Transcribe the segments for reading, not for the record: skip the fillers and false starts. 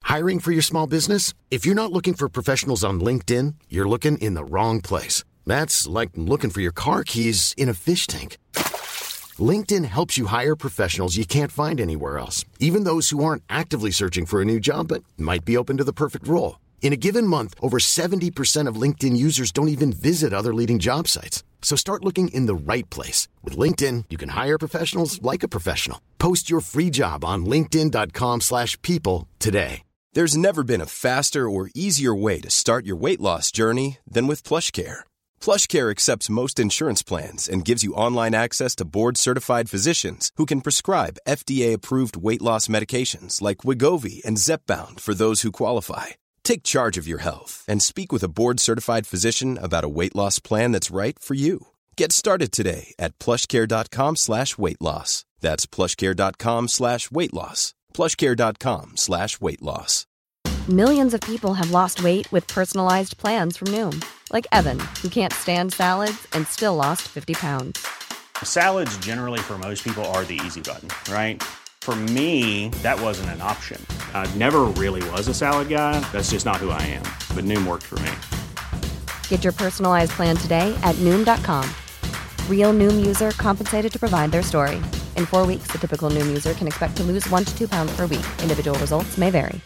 Hiring for your small business? If you're not looking for professionals on LinkedIn, you're looking in the wrong place. That's like looking for your car keys in a fish tank. LinkedIn helps you hire professionals you can't find anywhere else, even those who aren't actively searching for a new job but might be open to the perfect role. In a given month, over 70% of LinkedIn users don't even visit other leading job sites. So start looking in the right place. With LinkedIn, you can hire professionals like a professional. Post your free job on linkedin.com/people today. There's never been a faster or easier way to start your weight loss journey than with PlushCare. PlushCare accepts most insurance plans and gives you online access to board-certified physicians who can prescribe FDA-approved weight loss medications like Wegovy and Zepbound for those who qualify. Take charge of your health and speak with a board-certified physician about a weight loss plan that's right for you. Get started today at plushcare.com/weight loss. That's plushcare.com/weight loss. plushcare.com/weight loss. Millions of people have lost weight with personalized plans from Noom. Like Evan, who can't stand salads and still lost 50 pounds. Salads generally for most people are the easy button, right? For me, that wasn't an option. I never really was a salad guy. That's just not who I am. But Noom worked for me. Get your personalized plan today at Noom.com. Real Noom user compensated to provide their story. In 4 weeks, the typical Noom user can expect to lose 1 to 2 pounds per week. Individual results may vary.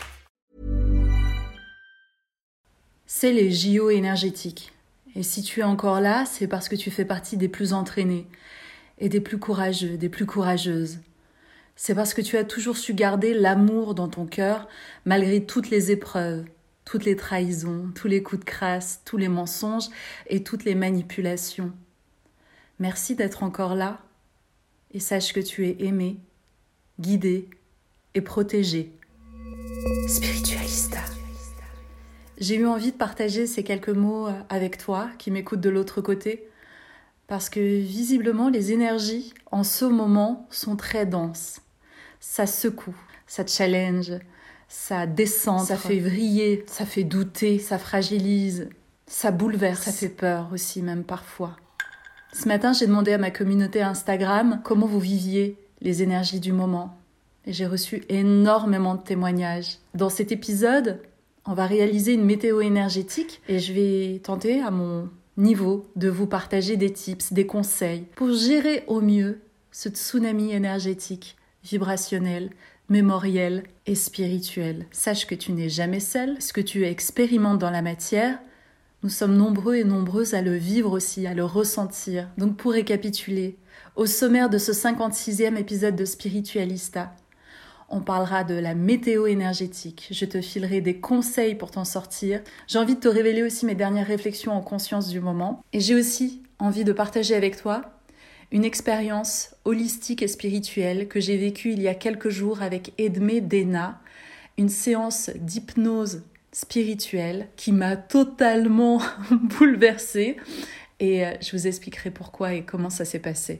C'est les JO énergétiques. Et si tu es encore là, c'est parce que tu fais partie des plus entraînés et des plus courageux, des plus courageuses. C'est parce que tu as toujours su garder l'amour dans ton cœur malgré toutes les épreuves, toutes les trahisons, tous les coups de crasse, tous les mensonges et toutes les manipulations. Merci d'être encore là et sache que tu es aimé, guidé et protégé. Spiritualista. J'ai eu envie de partager ces quelques mots avec toi qui m'écoutes de l'autre côté parce que visiblement les énergies en ce moment sont très denses. Ça secoue, ça challenge, ça descend, ça fait vriller, ça fait douter, ça fragilise, ça bouleverse, ça fait peur aussi même parfois. Ce matin, j'ai demandé à ma communauté Instagram comment vous viviez les énergies du moment. Et j'ai reçu énormément de témoignages. Dans cet épisode, on va réaliser une météo énergétique et je vais tenter à mon niveau de vous partager des tips, des conseils pour gérer au mieux ce tsunami énergétique, vibrationnel, mémoriel et spirituel. Sache que tu n'es jamais seul. Ce que tu expérimentes dans la matière, nous sommes nombreux et nombreuses à le vivre aussi, à le ressentir. Donc pour récapituler, au sommaire de ce 56e épisode de Spiritualista, on parlera de la météo énergétique. Je te filerai des conseils pour t'en sortir. J'ai envie de te révéler aussi mes dernières réflexions en conscience du moment. Et j'ai aussi envie de partager avec toi une expérience holistique et spirituelle que j'ai vécue il y a quelques jours avec Edmé Dena, une séance d'hypnose spirituelle qui m'a totalement bouleversée. Et je vous expliquerai pourquoi et comment ça s'est passé.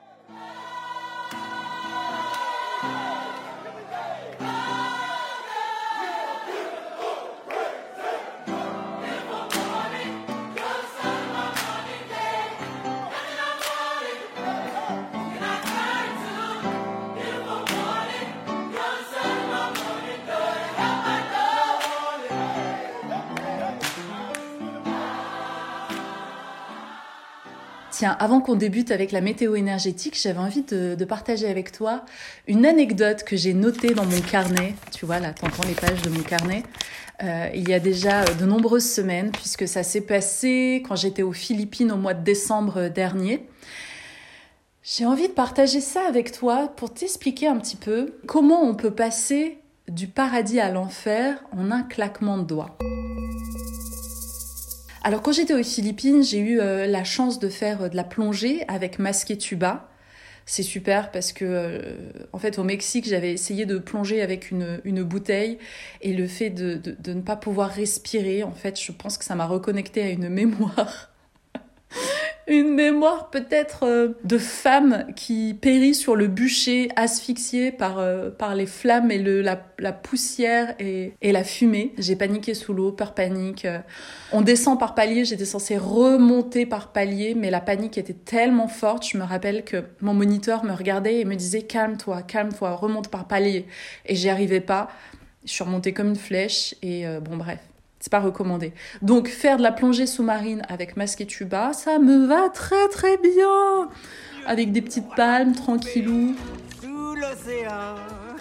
Tiens, avant qu'on débute avec la météo énergétique, j'avais envie de partager avec toi une anecdote que j'ai notée dans mon carnet. Tu vois, là, t'entends les pages de mon carnet. Il y a déjà de nombreuses semaines, puisque ça s'est passé quand j'étais aux Philippines au mois de décembre dernier. J'ai envie de partager ça avec toi pour t'expliquer un petit peu comment on peut passer du paradis à l'enfer en un claquement de doigts. Alors quand j'étais aux Philippines, j'ai eu la chance de faire de la plongée avec masque et tuba. C'est super parce que, en fait, au Mexique, j'avais essayé de plonger avec une bouteille et le fait de ne pas pouvoir respirer, en fait, je pense que ça m'a reconnecté à une mémoire. Une mémoire peut-être de femme qui périt sur le bûcher, asphyxiée par les flammes et la poussière et la fumée. J'ai paniqué sous l'eau, peur panique. On descend par palier, j'étais censée remonter par palier, mais la panique était tellement forte. Je me rappelle que mon moniteur me regardait et me disait « Calme-toi, remonte par palier ». Et j'y arrivais pas. Je suis remontée comme une flèche et bon bref, c'est pas recommandé. Donc faire de la plongée sous-marine avec masque et tuba, ça me va très très bien. Avec des petites palmes, tranquillou. Sous l'océan,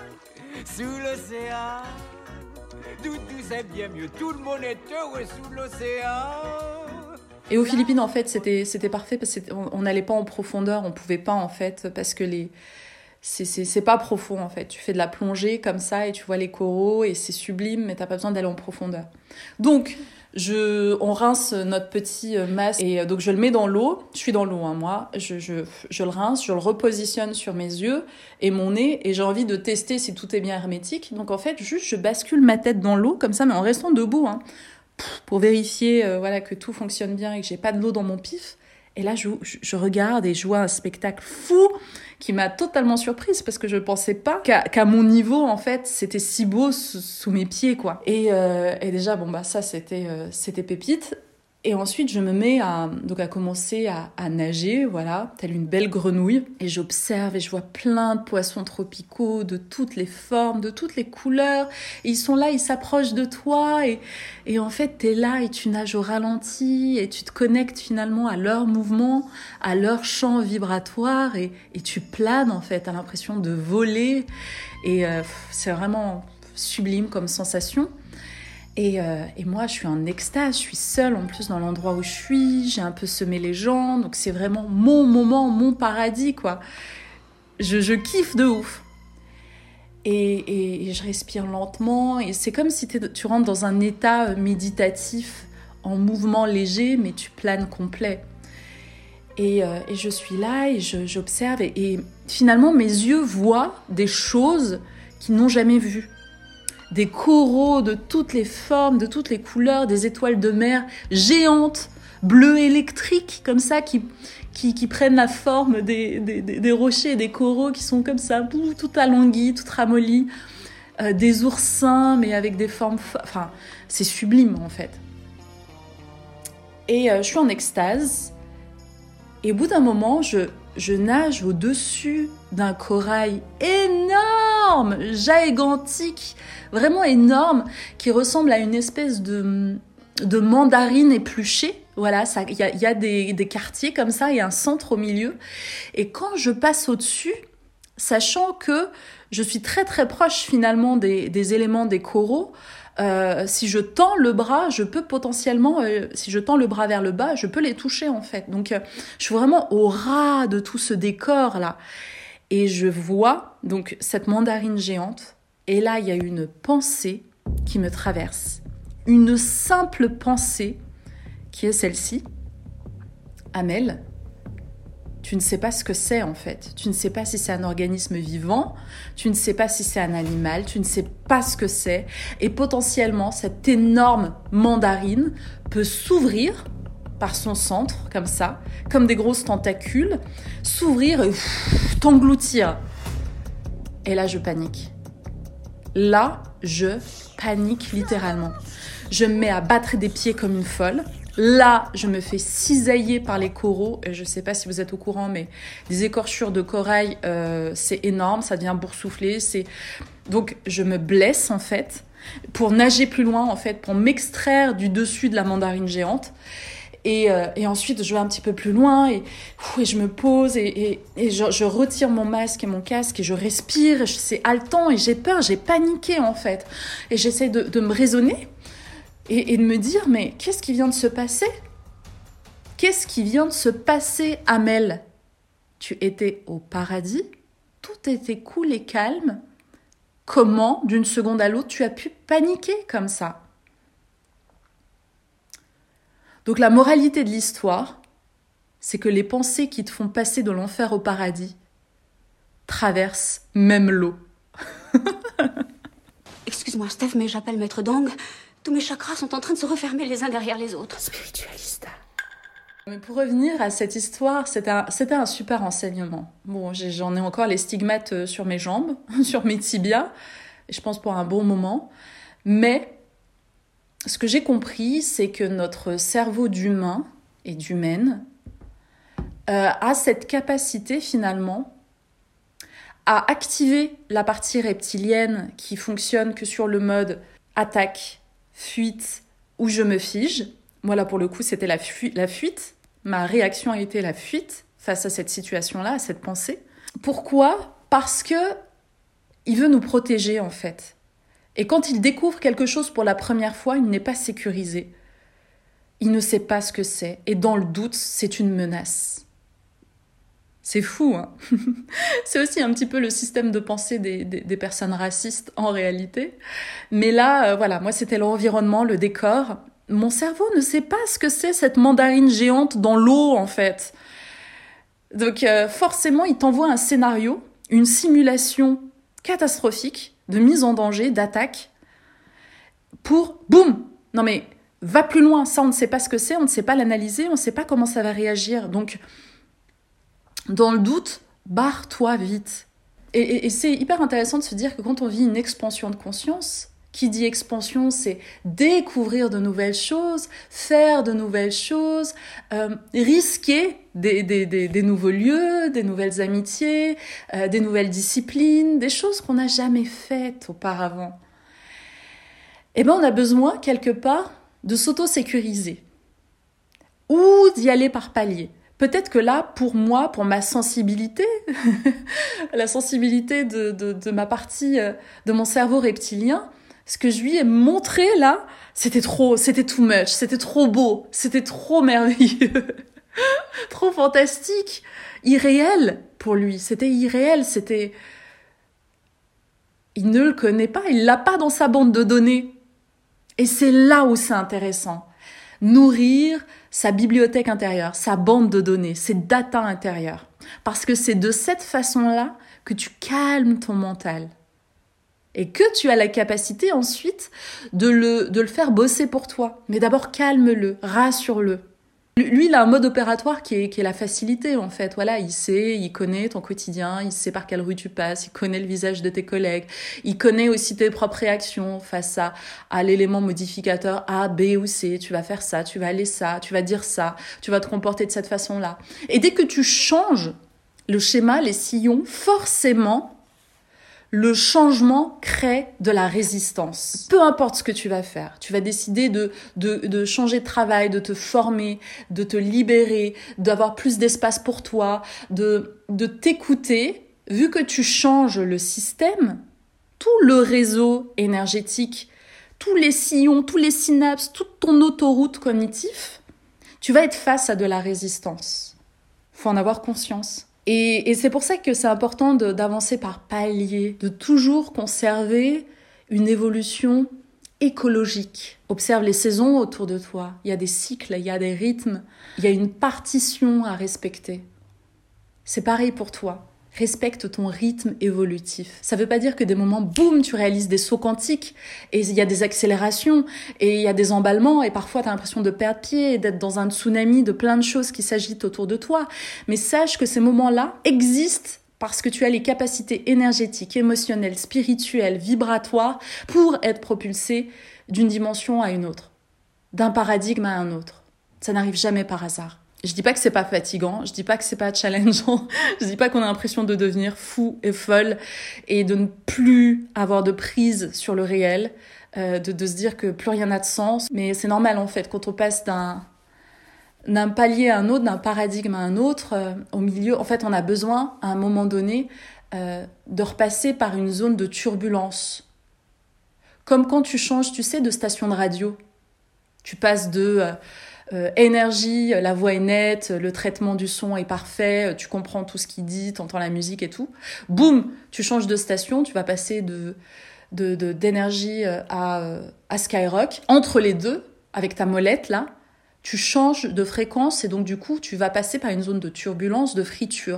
tout c'est bien mieux, tout le monde est heureux sous l'océan. Et aux Philippines, en fait, c'était parfait parce qu'on n'allait pas en profondeur, on pouvait pas, en fait, parce que c'est pas profond, en fait. Tu fais de la plongée comme ça et tu vois les coraux et c'est sublime, mais t'as pas besoin d'aller en profondeur. Donc, on rince notre petit masque et donc je le mets dans l'eau. Je suis dans l'eau, hein, moi. Je le rince, je le repositionne sur mes yeux et mon nez et j'ai envie de tester si tout est bien hermétique. Donc, en fait, juste, je bascule ma tête dans l'eau comme ça, mais en restant debout, hein. Pour vérifier que tout fonctionne bien et que j'ai pas de l'eau dans mon pif. Et là, je regarde et je vois un spectacle fou qui m'a totalement surprise parce que je pensais pas qu'à mon niveau, en fait, c'était si beau sous mes pieds, quoi. Et déjà, ça, c'était pépite. Et ensuite, je me mets à commencer à nager, voilà, telle une belle grenouille. Et j'observe et je vois plein de poissons tropicaux de toutes les formes, de toutes les couleurs. Et ils sont là, ils s'approchent de toi. Et en fait, t'es là et tu nages au ralenti. Et tu te connectes finalement à leurs mouvements, à leur champ vibratoire. Et tu planes, en fait. T'as l'impression de voler. Et c'est vraiment sublime comme sensation. Et moi, je suis en extase, je suis seule en plus dans l'endroit où je suis, j'ai un peu semé les gens, donc c'est vraiment mon moment, mon paradis, quoi. Je kiffe de ouf. Et je respire lentement, et c'est comme si tu rentres dans un état méditatif, en mouvement léger, mais tu planes complet. Et je suis là, et j'observe, et finalement, mes yeux voient des choses qu'ils n'ont jamais vues. Des coraux de toutes les formes, de toutes les couleurs, des étoiles de mer géantes, bleues électriques, comme ça, qui prennent la forme des rochers et des coraux qui sont comme ça, tout alanguis, tout ramollis. Des oursins, mais avec des formes... Enfin, c'est sublime, en fait. Et je suis en extase. Et au bout d'un moment, je nage au-dessus d'un corail énorme, gigantique, vraiment énorme, qui ressemble à une espèce de mandarine épluchée. Voilà, il y a des quartiers comme ça, il y a un centre au milieu. Et quand je passe au-dessus, sachant que je suis très très proche finalement des éléments des coraux, si je tends le bras, je peux potentiellement, si je tends le bras vers le bas, je peux les toucher en fait. Donc, je suis vraiment au ras de tout ce décor-là. Et je vois donc cette mandarine géante. Et là, il y a une pensée qui me traverse. Une simple pensée qui est celle-ci. Amel, tu ne sais pas ce que c'est en fait. Tu ne sais pas si c'est un organisme vivant, tu ne sais pas si c'est un animal, tu ne sais pas ce que c'est. Et potentiellement, cette énorme mandarine peut s'ouvrir par son centre, comme ça, comme des grosses tentacules, s'ouvrir et t'engloutir. Et là, je panique. Là, je panique littéralement. Je me mets à battre des pieds comme une folle. Là, je me fais cisailler par les coraux. Je ne sais pas si vous êtes au courant, mais des écorchures de corail, c'est énorme. Ça devient boursouflé. Donc, je me blesse, en fait, pour nager plus loin, en fait, pour m'extraire du dessus de la mandarine géante. Et ensuite, je vais un petit peu plus loin et je me pose et je retire mon masque et mon casque et je respire. C'est haletant et j'ai peur, j'ai paniqué, en fait. Et j'essaie de me raisonner. Et de me dire, mais qu'est-ce qui vient de se passer ? Qu'est-ce qui vient de se passer, Amel ? Tu étais au paradis, tout était cool et calme. Comment, d'une seconde à l'autre, tu as pu paniquer comme ça ? Donc la moralité de l'histoire, c'est que les pensées qui te font passer de l'enfer au paradis traversent même l'eau. Excuse-moi, Steph, mais j'appelle Maître Dang. Tous mes chakras sont en train de se refermer les uns derrière les autres. Spiritualista. Mais pour revenir à cette histoire, c'était un super enseignement. Bon, j'en ai encore les stigmates sur mes jambes, sur mes tibias, et je pense pour un bon moment. Mais ce que j'ai compris, c'est que notre cerveau d'humain et d'humaine a cette capacité finalement à activer la partie reptilienne qui fonctionne que sur le mode attaque, fuite ou je me fige. Moi là pour le coup c'était la fuite. Ma réaction a été la fuite face à cette situation-là, à cette pensée. Pourquoi ? Parce que il veut nous protéger en fait. Et quand il découvre quelque chose pour la première fois, il n'est pas sécurisé. Il ne sait pas ce que c'est. Et dans le doute, c'est une menace. C'est fou, hein. C'est aussi un petit peu le système de pensée des personnes racistes en réalité. Mais là, voilà, moi c'était l'environnement, le décor. Mon cerveau ne sait pas ce que c'est cette mandarine géante dans l'eau en fait. Donc forcément, il t'envoie un scénario, une simulation catastrophique de mise en danger, d'attaque, pour boum. Non mais va plus loin, ça on ne sait pas ce que c'est, on ne sait pas l'analyser, on ne sait pas comment ça va réagir. Donc dans le doute, barre-toi vite. Et c'est hyper intéressant de se dire que quand on vit une expansion de conscience, qui dit expansion, c'est découvrir de nouvelles choses, faire de nouvelles choses, risquer des nouveaux lieux, des nouvelles amitiés, des nouvelles disciplines, des choses qu'on n'a jamais faites auparavant. Eh ben, on a besoin, quelque part, de s'auto-sécuriser ou d'y aller par paliers. Peut-être que là, pour moi, pour ma sensibilité, la sensibilité de ma partie, de mon cerveau reptilien, ce que je lui ai montré là, c'était too much, c'était trop beau, c'était trop merveilleux, trop fantastique, irréel pour lui, c'était irréel, il ne le connaît pas, il l'a pas dans sa bande de données. Et c'est là où c'est intéressant. Nourrir sa bibliothèque intérieure, sa bande de données, ses data intérieures. Parce que c'est de cette façon-là que tu calmes ton mental. Et que tu as la capacité ensuite de le faire bosser pour toi. Mais d'abord, calme-le, rassure-le. Lui, il a un mode opératoire qui est la facilité, en fait. Voilà, il connaît ton quotidien, il sait par quelle rue tu passes, il connaît le visage de tes collègues, il connaît aussi tes propres réactions face à l'élément modificateur A, B ou C. Tu vas faire ça, tu vas aller ça, tu vas dire ça, tu vas te comporter de cette façon-là. Et dès que tu changes le schéma, les sillons, forcément, le changement crée de la résistance. Peu importe ce que tu vas faire, tu vas décider de changer de travail, de te former, de te libérer, d'avoir plus d'espace pour toi, de t'écouter. Vu que tu changes le système, tout le réseau énergétique, tous les sillons, tous les synapses, toute ton autoroute cognitive, tu vas être face à de la résistance. Faut en avoir conscience. Et c'est pour ça que c'est important d'avancer par paliers, de toujours conserver une évolution écologique. Observe les saisons autour de toi. Il y a des cycles, il y a des rythmes, il y a une partition à respecter. C'est pareil pour toi. Respecte ton rythme évolutif. Ça veut pas dire que des moments, boum, tu réalises des sauts quantiques et il y a des accélérations et il y a des emballements et parfois tu as l'impression de perdre pied et d'être dans un tsunami de plein de choses qui s'agitent autour de toi. Mais sache que ces moments-là existent parce que tu as les capacités énergétiques, émotionnelles, spirituelles, vibratoires pour être propulsé d'une dimension à une autre, d'un paradigme à un autre. Ça n'arrive jamais par hasard. Je dis pas que c'est pas fatigant, je dis pas que c'est pas challengeant, je dis pas qu'on a l'impression de devenir fou et folle et de ne plus avoir de prise sur le réel, de se dire que plus rien n'a de sens. Mais c'est normal en fait, quand on passe d'un palier à un autre, d'un paradigme à un autre, au milieu, en fait on a besoin à un moment donné de repasser par une zone de turbulence. Comme quand tu changes, tu sais, de station de radio. Tu passes de... énergie, la voix est nette, le traitement du son est parfait, tu comprends tout ce qu'il dit, t'entends la musique et tout. Boum, tu changes de station, tu vas passer d'énergie à Skyrock. Entre les deux, avec ta molette là, tu changes de fréquence et donc du coup, tu vas passer par une zone de turbulence, de friture.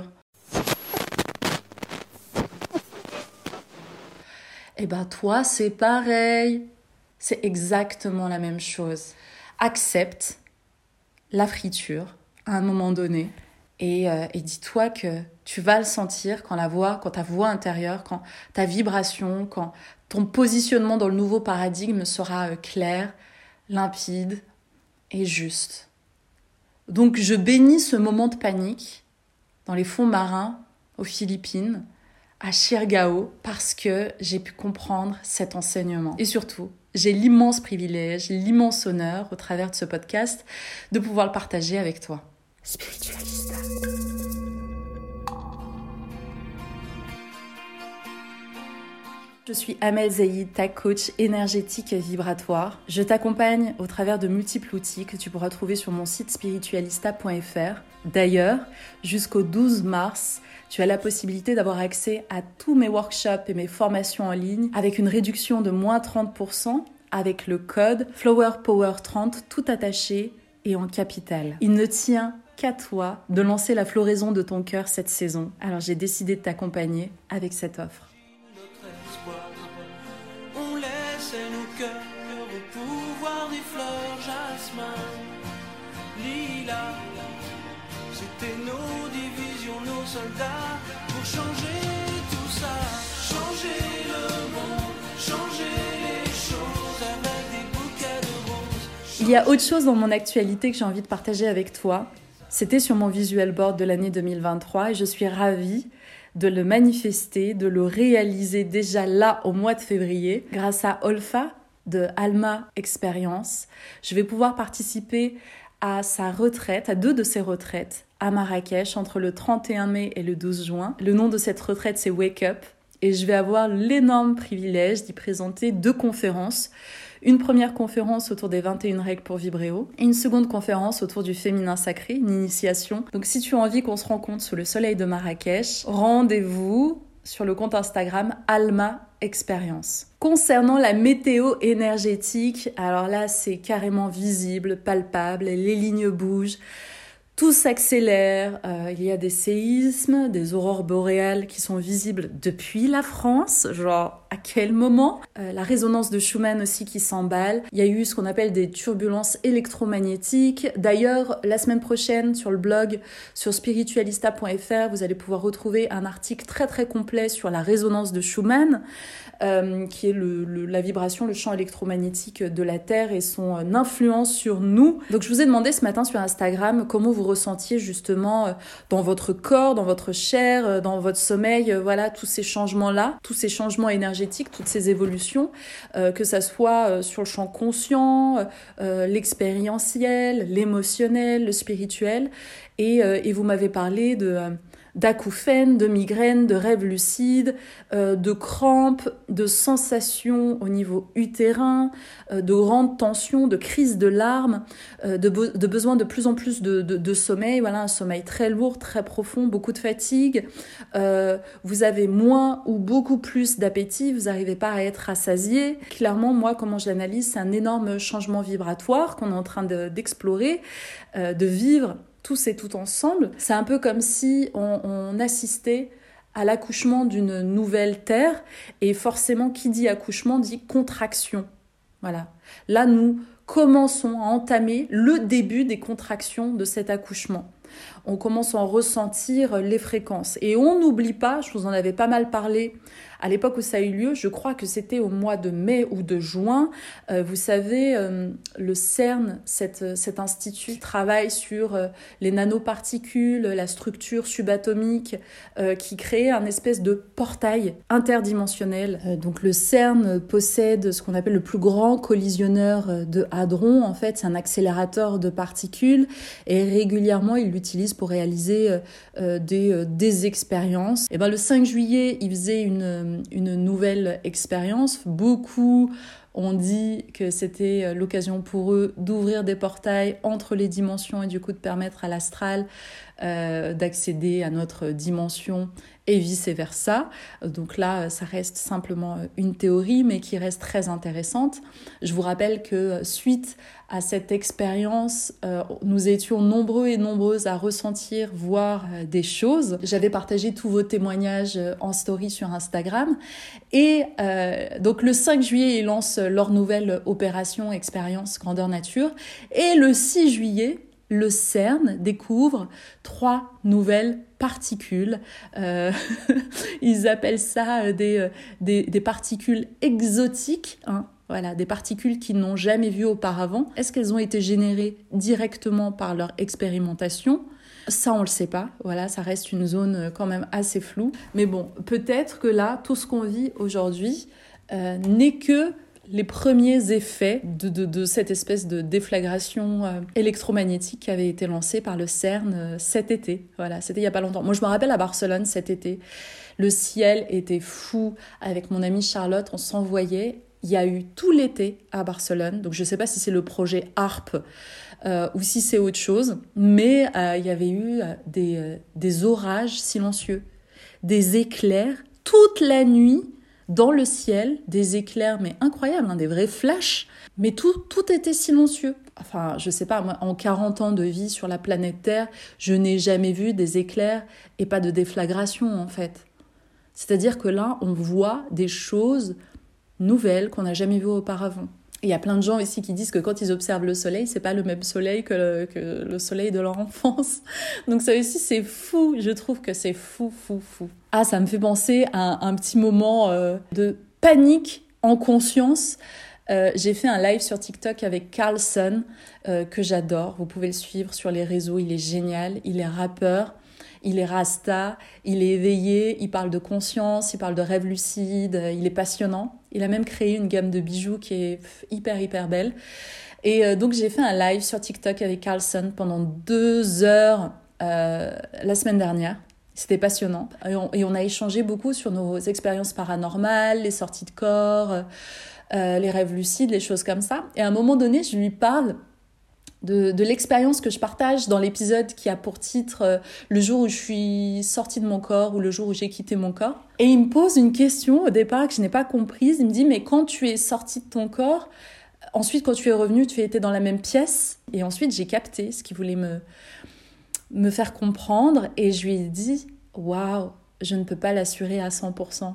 Et ben toi, c'est pareil. C'est exactement la même chose. Accepte la friture à un moment donné et dis-toi que tu vas le sentir quand ta voix intérieure, quand ta vibration, quand ton positionnement dans le nouveau paradigme sera clair, limpide et juste. Donc je bénis ce moment de panique dans les fonds marins aux Philippines à Chirgao parce que j'ai pu comprendre cet enseignement. Et surtout, j'ai l'immense privilège, l'immense honneur au travers de ce podcast de pouvoir le partager avec toi. Spiritualista. Je suis Amel Zaïd, ta coach énergétique et vibratoire. Je t'accompagne au travers de multiples outils que tu pourras trouver sur mon site spiritualista.fr. D'ailleurs, jusqu'au 12 mars, tu as la possibilité d'avoir accès à tous mes workshops et mes formations en ligne avec une réduction de moins 30% avec le code FlowerPower30 tout attaché et en capital. Il ne tient qu'à toi de lancer la floraison de ton cœur cette saison. Alors j'ai décidé de t'accompagner avec cette offre. On laissait nos cœurs au pouvoir des fleurs jasmin, lilas. C'était nos divisions, nos soldats, pour changer tout ça, changer le monde, changer les choses avec des bouquets de roses. Il y a autre chose dans mon actualité que j'ai envie de partager avec toi. C'était sur mon visual board de l'année 2023 et je suis ravie de le manifester, de le réaliser déjà là au mois de février. Grâce à Olfa de Alma Expérience, je vais pouvoir participer à sa retraite, à 2 de ses retraites à Marrakech entre le 31 mai et le 12 juin. Le nom de cette retraite, c'est Wake Up et je vais avoir l'énorme privilège d'y présenter 2 conférences. Une première conférence autour des 21 règles pour vibrer haut et une seconde conférence autour du féminin sacré, une initiation. Donc si tu as envie qu'on se rencontre sous le soleil de Marrakech, rendez-vous sur le compte Instagram Alma Expérience. Concernant la météo énergétique, alors là c'est carrément visible, palpable, les lignes bougent. Tout s'accélère, il y a des séismes, des aurores boréales qui sont visibles depuis la France, genre à quel moment ? La résonance de Schumann aussi qui s'emballe. Il y a eu ce qu'on appelle des turbulences électromagnétiques. D'ailleurs, la semaine prochaine, sur le blog, sur spiritualista.fr, vous allez pouvoir retrouver un article très très complet sur la résonance de Schumann, qui est la vibration, le champ électromagnétique de la Terre et son influence sur nous. Donc je vous ai demandé ce matin sur Instagram comment vous ressentiez justement dans votre corps, dans votre chair, dans votre sommeil, voilà, tous ces changements-là, tous ces changements énergétiques, toutes ces évolutions, que ça soit sur le champ conscient, l'expérientiel, l'émotionnel, le spirituel. Et vous m'avez parlé d'acouphènes, de migraines, de rêves lucides, de crampes, de sensations au niveau utérin, de grandes tensions, de crises de larmes, de besoin de plus en plus de sommeil, voilà, un sommeil très lourd, très profond, beaucoup de fatigue. Vous avez moins ou beaucoup plus d'appétit, vous n'arrivez pas à être rassasié. Clairement, moi, comment je l'analyse, c'est un énorme changement vibratoire qu'on est en train d'explorer, de vivre tous et toutes ensemble. C'est un peu comme si on assistait à l'accouchement d'une nouvelle terre, et forcément, qui dit accouchement dit contraction. Voilà. Là, nous commençons à entamer le début des contractions de cet accouchement. On commence à en ressentir les fréquences. Et on n'oublie pas, je vous en avais pas mal parlé à l'époque où ça a eu lieu, je crois que c'était au mois de mai ou de juin. Vous savez, le CERN, cet institut, travaille sur les nanoparticules, la structure subatomique, qui crée un espèce de portail interdimensionnel. Donc le CERN possède ce qu'on appelle le plus grand collisionneur de hadrons. En fait, c'est un accélérateur de particules et régulièrement, il l'utilise pour réaliser des expériences. Et ben, le 5 juillet, il faisait une nouvelle expérience. Beaucoup ont dit que c'était l'occasion pour eux d'ouvrir des portails entre les dimensions et du coup de permettre à l'astral d'accéder à notre dimension et vice-versa. Donc là, ça reste simplement une théorie, mais qui reste très intéressante. Je vous rappelle que suite à cette expérience, nous étions nombreux et nombreuses à ressentir, voir des choses. J'avais partagé tous vos témoignages en story sur Instagram. Et donc le 5 juillet, ils lancent leur nouvelle opération Expérience Grandeur Nature. Et le 6 juillet, le CERN découvre 3 nouvelles particules. Ils appellent ça des particules exotiques, hein. Voilà, des particules qu'ils n'ont jamais vues auparavant. Est-ce qu'elles ont été générées directement par leur expérimentation ? Ça, on le sait pas. Voilà, ça reste une zone quand même assez floue. Mais bon, peut-être que là, tout ce qu'on vit aujourd'hui n'est que les premiers effets de cette espèce de déflagration électromagnétique qui avait été lancée par le CERN cet été. Voilà, c'était il y a pas longtemps. Moi, je me rappelle à Barcelone cet été, le ciel était fou. Avec mon amie Charlotte, on s'envoyait. Il y a eu tout l'été à Barcelone, donc je ne sais pas si c'est le projet HARP ou si c'est autre chose, mais il y avait eu des orages silencieux, des éclairs toute la nuit dans le ciel, des éclairs mais incroyables, des vrais flashs, mais tout était silencieux. Enfin, je sais pas, moi, en 40 ans de vie sur la planète Terre, je n'ai jamais vu des éclairs et pas de déflagration en fait. C'est-à-dire que là, on voit des choses nouvelles qu'on n'a jamais vues auparavant. Il y a plein de gens ici qui disent que quand ils observent le soleil, c'est pas le même soleil que le soleil de leur enfance. Donc ça aussi, c'est fou. Je trouve que c'est fou. Ah, ça me fait penser à un petit moment de panique en conscience. J'ai fait un live sur TikTok avec Carlson, que j'adore. Vous pouvez le suivre sur les réseaux. Il est génial. Il est rappeur. Il est rasta, il est éveillé, il parle de conscience, il parle de rêve lucide, il est passionnant. Il a même créé une gamme de bijoux qui est hyper belle. Et donc j'ai fait un live sur TikTok avec Carlson pendant 2 heures la semaine dernière. C'était passionnant. Et on a échangé beaucoup sur nos expériences paranormales, les sorties de corps, les rêves lucides, les choses comme ça. Et à un moment donné, je lui parle de l'expérience que je partage dans l'épisode qui a pour titre le jour où je suis sortie de mon corps ou le jour où j'ai quitté mon corps. Et il me pose une question au départ que je n'ai pas comprise. Il me dit, mais quand tu es sortie de ton corps, ensuite quand tu es revenue, tu étais dans la même pièce. Et ensuite j'ai capté ce qu'il voulait me faire comprendre. Et je lui ai dit, waouh, je ne peux pas l'assurer à 100%.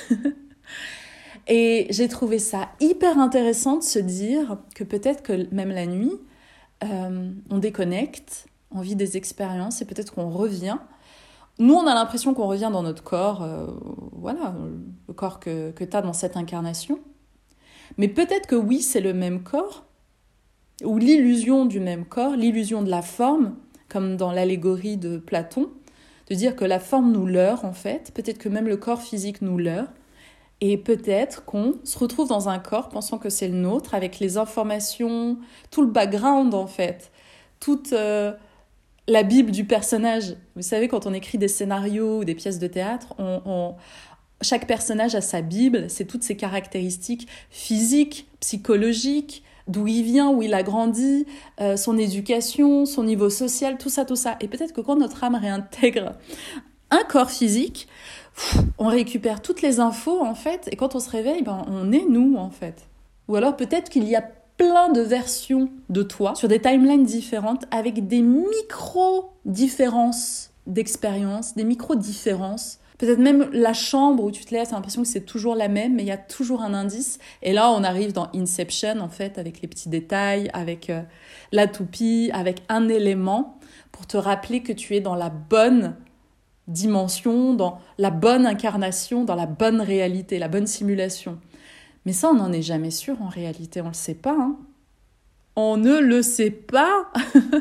Et j'ai trouvé ça hyper intéressant de se dire que peut-être que même la nuit, on déconnecte, on vit des expériences et peut-être qu'on revient. Nous, on a l'impression qu'on revient dans notre corps, voilà, le corps que tu as dans cette incarnation. Mais peut-être que oui, c'est le même corps, ou l'illusion du même corps, l'illusion de la forme, comme dans l'allégorie de Platon, de dire que la forme nous leurre en fait, peut-être que même le corps physique nous leurre, et peut-être qu'on se retrouve dans un corps pensant que c'est le nôtre, avec les informations, tout le background en fait, toute la Bible du personnage. Vous savez, quand on écrit des scénarios ou des pièces de théâtre, chaque personnage a sa Bible, c'est toutes ses caractéristiques physiques, psychologiques, d'où il vient, où il a grandi, son éducation, son niveau social, tout ça. Et peut-être que quand notre âme réintègre un corps physique, on récupère toutes les infos en fait, et quand on se réveille, on est nous en fait. Ou alors peut-être qu'il y a plein de versions de toi sur des timelines différentes avec des micro-différences d'expérience, des micro-différences. Peut-être même la chambre où tu te lèves, t'as l'impression que c'est toujours la même, mais il y a toujours un indice. Et là, on arrive dans Inception en fait, avec les petits détails, avec la toupie, avec un élément pour te rappeler que tu es dans la bonne dimension, dans la bonne incarnation, dans la bonne réalité, la bonne simulation. Mais ça, on n'en est jamais sûr en réalité, on ne le sait pas. On ne le sait pas.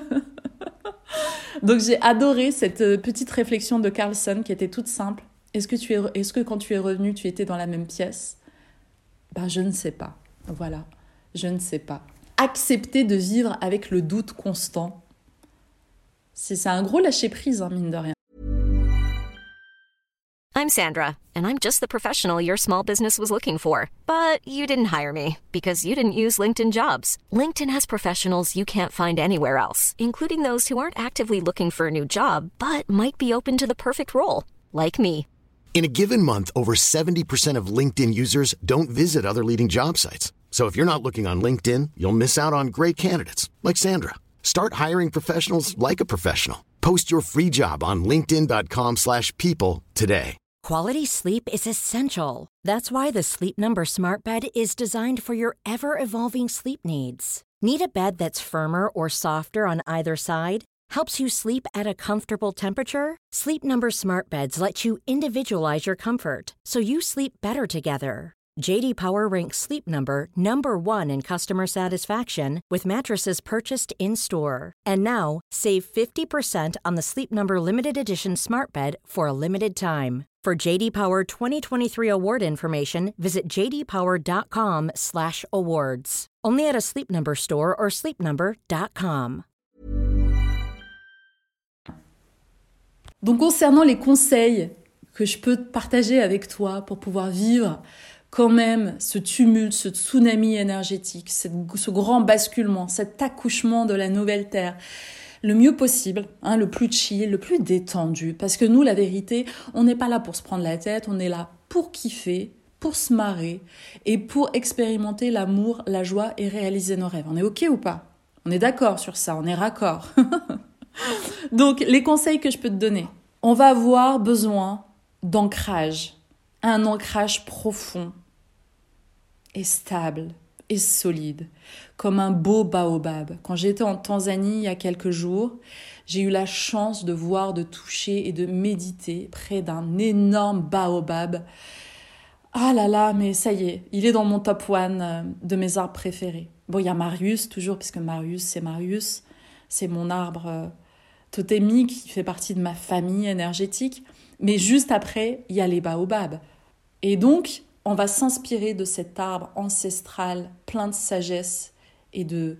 Donc j'ai adoré cette petite réflexion de Carlson qui était toute simple. Est-ce que quand tu es revenu, tu étais dans la même pièce ? Je ne sais pas. Voilà, je ne sais pas. Accepter de vivre avec le doute constant. C'est un gros lâcher-prise, mine de rien. I'm Sandra, and I'm just the professional your small business was looking for. But you didn't hire me because you didn't use LinkedIn Jobs. LinkedIn has professionals you can't find anywhere else, including those who aren't actively looking for a new job, but might be open to the perfect role, like me. In a given month, over 70% of LinkedIn users don't visit other leading job sites. So if you're not looking on LinkedIn, you'll miss out on great candidates, like Sandra. Start hiring professionals like a professional. Post your free job on linkedin.com/people today. Quality sleep is essential. That's why the Sleep Number Smart Bed is designed for your ever-evolving sleep needs. Need a bed that's firmer or softer on either side? Helps you sleep at a comfortable temperature? Sleep Number Smart Beds let you individualize your comfort so you sleep better together. JD Power ranks Sleep Number number 1 in customer satisfaction with mattresses purchased in-store. And now, save 50% on the Sleep Number Limited Edition Smart Bed for a limited time. For JD Power 2023 award information, visit jdpower.com/awards. Only at a Sleep Number store or sleepnumber.com. Donc concernant les conseils que je peux partager avec toi pour pouvoir vivre quand même ce tumulte, ce tsunami énergétique, ce grand basculement, cet accouchement de la nouvelle Terre, le mieux possible, le plus chill, le plus détendu. Parce que nous, la vérité, on n'est pas là pour se prendre la tête, on est là pour kiffer, pour se marrer et pour expérimenter l'amour, la joie et réaliser nos rêves. On est OK ou pas ? On est d'accord sur ça, on est raccord. Donc, les conseils que je peux te donner. On va avoir besoin d'ancrage, un ancrage profond et stable et solide, comme un beau baobab. Quand j'étais en Tanzanie il y a quelques jours, j'ai eu la chance de voir, de toucher et de méditer près d'un énorme baobab. Ah là là, mais ça y est, il est dans mon top 1 de mes arbres préférés. Bon, il y a Marius toujours, puisque Marius, c'est mon arbre totémique qui fait partie de ma famille énergétique. Mais juste après, il y a les baobabs. Et donc, on va s'inspirer de cet arbre ancestral, plein de sagesse et de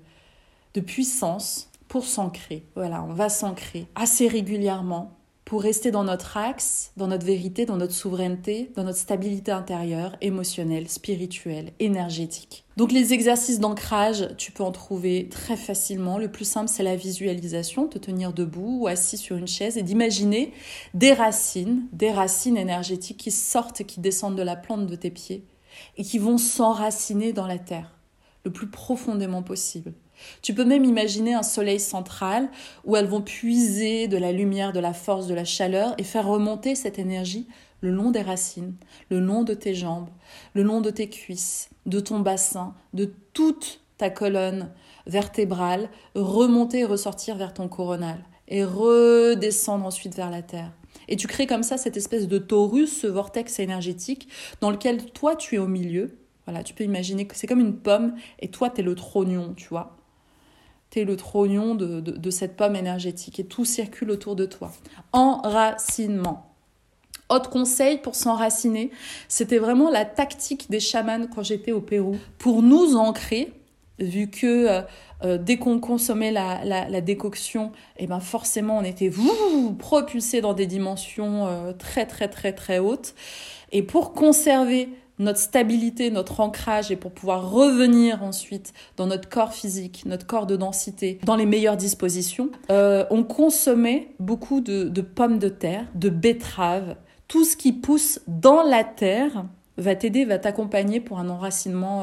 puissance pour s'ancrer. Voilà, on va s'ancrer assez régulièrement pour rester dans notre axe, dans notre vérité, dans notre souveraineté, dans notre stabilité intérieure, émotionnelle, spirituelle, énergétique. Donc les exercices d'ancrage, tu peux en trouver très facilement. Le plus simple, c'est la visualisation, te tenir debout ou assis sur une chaise et d'imaginer des racines énergétiques qui sortent, qui descendent de la plante de tes pieds et qui vont s'enraciner dans la terre le plus profondément possible. Tu peux même imaginer un soleil central où elles vont puiser de la lumière, de la force, de la chaleur et faire remonter cette énergie le long des racines, le long de tes jambes, le long de tes cuisses, de ton bassin, de toute ta colonne vertébrale, remonter et ressortir vers ton coronal et redescendre ensuite vers la terre. Et tu crées comme ça cette espèce de torus, ce vortex énergétique dans lequel toi tu es au milieu. Voilà, tu peux imaginer que c'est comme une pomme et toi t'es le trognon, tu vois. T'es le trognon de cette pomme énergétique et tout circule autour de toi. Enracinement. Autre conseil pour s'enraciner, c'était vraiment la tactique des chamans quand j'étais au Pérou. Pour nous ancrer, vu que dès qu'on consommait la décoction, forcément on était propulsés dans des dimensions très très très très hautes. Et pour conserver notre stabilité, notre ancrage et pour pouvoir revenir ensuite dans notre corps physique, notre corps de densité, dans les meilleures dispositions, on consommait beaucoup de pommes de terre, de betteraves. Tout ce qui pousse dans la terre va t'aider, va t'accompagner pour un enracinement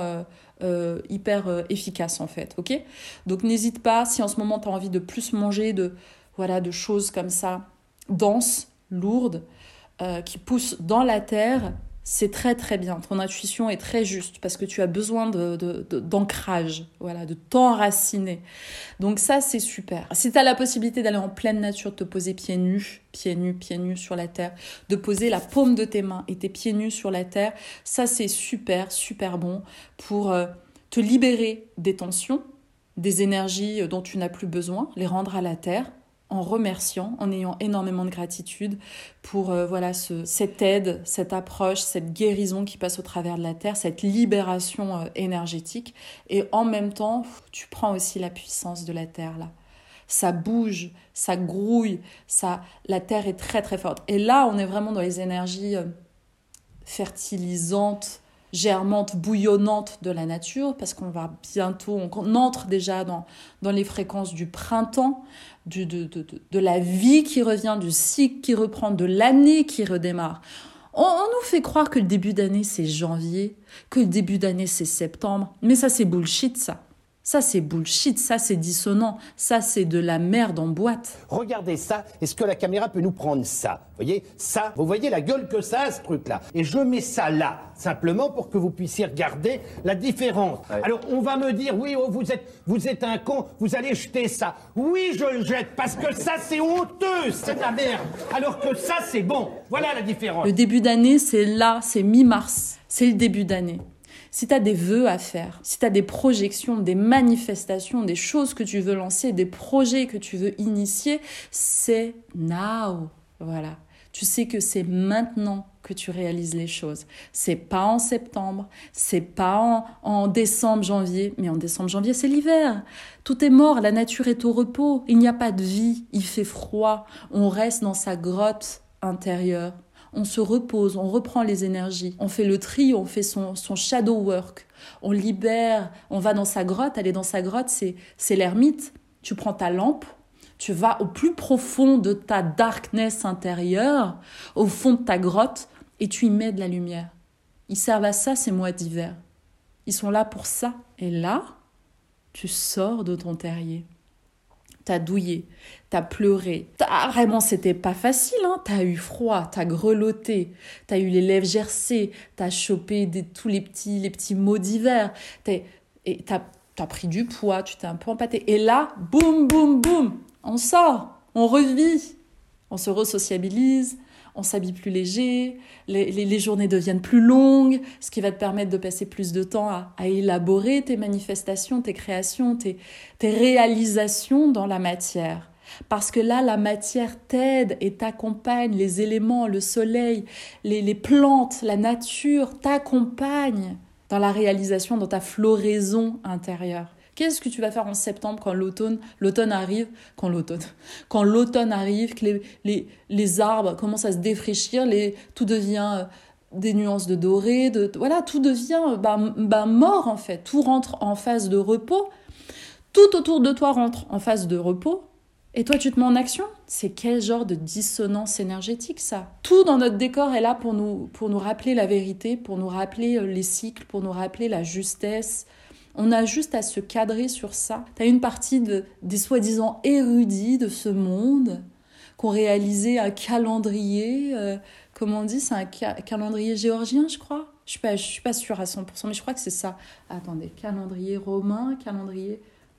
hyper efficace en fait, ok ? Donc n'hésite pas, si en ce moment tu as envie de plus manger de choses comme ça, denses, lourdes, qui poussent dans la terre, c'est très très bien. Ton intuition est très juste parce que tu as besoin d'ancrage, de t'enraciner. Donc ça, c'est super. Si tu as la possibilité d'aller en pleine nature, de te poser pieds nus sur la terre, de poser la paume de tes mains et tes pieds nus sur la terre, ça c'est super, super bon pour te libérer des tensions, des énergies dont tu n'as plus besoin, les rendre à la terre, en remerciant, en ayant énormément de gratitude pour cette aide, cette approche, cette guérison qui passe au travers de la terre, cette libération énergétique. Et en même temps, tu prends aussi la puissance de la terre là. Ça bouge, ça grouille, la terre est très très forte. Et là, on est vraiment dans les énergies fertilisantes, germante, bouillonnante de la nature, parce qu'on va bientôt, on entre déjà dans les fréquences du printemps, de la vie qui revient, du cycle qui reprend, de l'année qui redémarre. On nous fait croire que le début d'année c'est janvier, que le début d'année c'est septembre, mais ça c'est bullshit ça. Ça, c'est bullshit, ça, c'est dissonant, ça, c'est de la merde en boîte. Regardez ça, est-ce que la caméra peut nous prendre ça? Vous voyez, ça, vous voyez la gueule que ça a, ce truc-là. Et je mets ça là, simplement pour que vous puissiez regarder la différence. Ouais. Alors, on va me dire, oui, oh, vous êtes un con, vous allez jeter ça. Oui, je le jette, parce que ça, c'est honteux, c'est de la merde. Alors que ça, c'est bon. Voilà la différence. Le début d'année, c'est là, c'est mi-mars. C'est le début d'année. Si tu as des vœux à faire, si tu as des projections, des manifestations, des choses que tu veux lancer, des projets que tu veux initier, c'est now. Voilà. Tu sais que c'est maintenant que tu réalises les choses. C'est pas en septembre, c'est pas en décembre, janvier. Mais en décembre, janvier, c'est l'hiver. Tout est mort, la nature est au repos. Il n'y a pas de vie, il fait froid. On reste dans sa grotte intérieure. On se repose, on reprend les énergies, on fait le tri, on fait son shadow work, on libère, on va dans sa grotte. Aller dans sa grotte, c'est l'ermite. Tu prends ta lampe, tu vas au plus profond de ta darkness intérieure, au fond de ta grotte, et tu y mets de la lumière. Ils servent à ça, ces mois d'hiver. Ils sont là pour ça. Et là, tu sors de ton terrier. T'as douillé, t'as pleuré. Vraiment, c'était pas facile, hein. T'as eu froid, t'as grelotté, t'as eu les lèvres gercées, t'as chopé tous les petits maux d'hiver. Et t'as pris du poids, tu t'es un peu empâté. Et là, boum, boum, boum, on sort, on revit, on se resociabilise, on s'habille plus léger, les journées deviennent plus longues, ce qui va te permettre de passer plus de temps à élaborer tes manifestations, tes créations, tes réalisations dans la matière. Parce que là, la matière t'aide et t'accompagne, les éléments, le soleil, les plantes, la nature t'accompagnent dans la réalisation, dans ta floraison intérieure. Qu'est-ce que tu vas faire en septembre quand l'automne arrive, quand l'automne arrive, que les arbres commencent à se défraîchir, tout devient des nuances de doré, voilà, tout devient mort en fait, tout rentre en phase de repos, tout autour de toi rentre en phase de repos, et toi tu te mets en action. C'est quel genre de dissonance énergétique ça? Tout dans notre décor est là pour nous rappeler la vérité, pour nous rappeler les cycles, pour nous rappeler la justesse. On a juste à se cadrer sur ça. T'as une partie des soi-disant érudits de ce monde qui ont réalisé un calendrier, comment on dit, c'est un calendrier géorgien, je crois. Je suis pas sûre à 100%, mais je crois que c'est ça. Attendez, calendrier romain, calendrier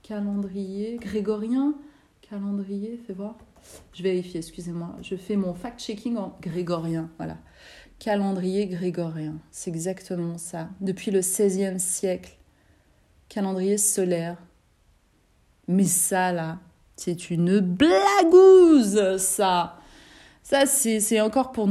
grégorien, fais voir. Je vérifie, excusez-moi. Je fais mon fact-checking en grégorien, voilà. Calendrier grégorien, c'est exactement ça. Depuis le XVIe siècle. Calendrier solaire. Mais ça, là, c'est une blagouze, ça. Ça, c'est encore pour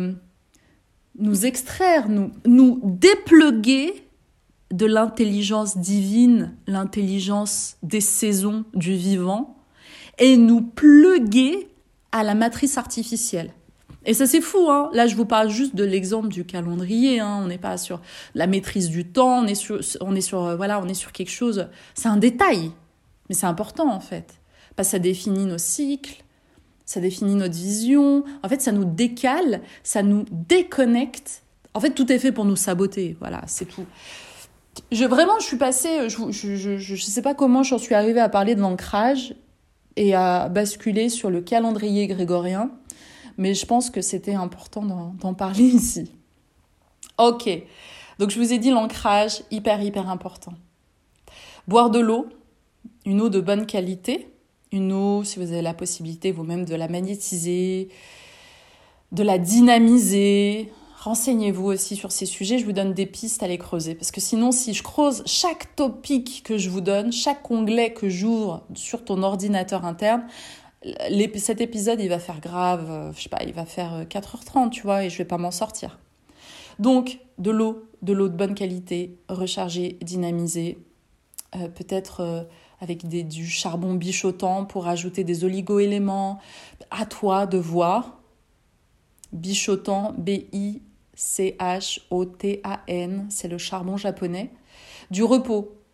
nous extraire, nous dépluguer de l'intelligence divine, l'intelligence des saisons du vivant, et nous pluguer à la matrice artificielle. Et ça, c'est fou, hein. Là, je vous parle juste de l'exemple du calendrier, hein. On n'est pas sur la maîtrise du temps, on est sur quelque chose. C'est un détail, mais c'est important, en fait. Parce que ça définit nos cycles, ça définit notre vision. En fait, ça nous décale, ça nous déconnecte. En fait, tout est fait pour nous saboter. Voilà, c'est tout. Je suis passée, je sais pas comment j'en suis arrivée à parler de l'ancrage et à basculer sur le calendrier grégorien. Mais je pense que c'était important d'en parler ici. Ok, donc je vous ai dit l'ancrage, hyper important. Boire de l'eau, une eau de bonne qualité, une eau, si vous avez la possibilité vous-même de la magnétiser, de la dynamiser. Renseignez-vous aussi sur ces sujets, je vous donne des pistes à les creuser. Parce que sinon, si je creuse chaque topic que je vous donne, chaque onglet que j'ouvre sur ton ordinateur interne, cet épisode, il va faire grave, il va faire 4h30, tu vois, et je vais pas m'en sortir. Donc, de l'eau de bonne qualité, rechargée, dynamisée, peut-être avec du charbon bichotant pour ajouter des oligo-éléments. À toi de voir. Bichotant, Bichotan, c'est le charbon japonais. Du repos.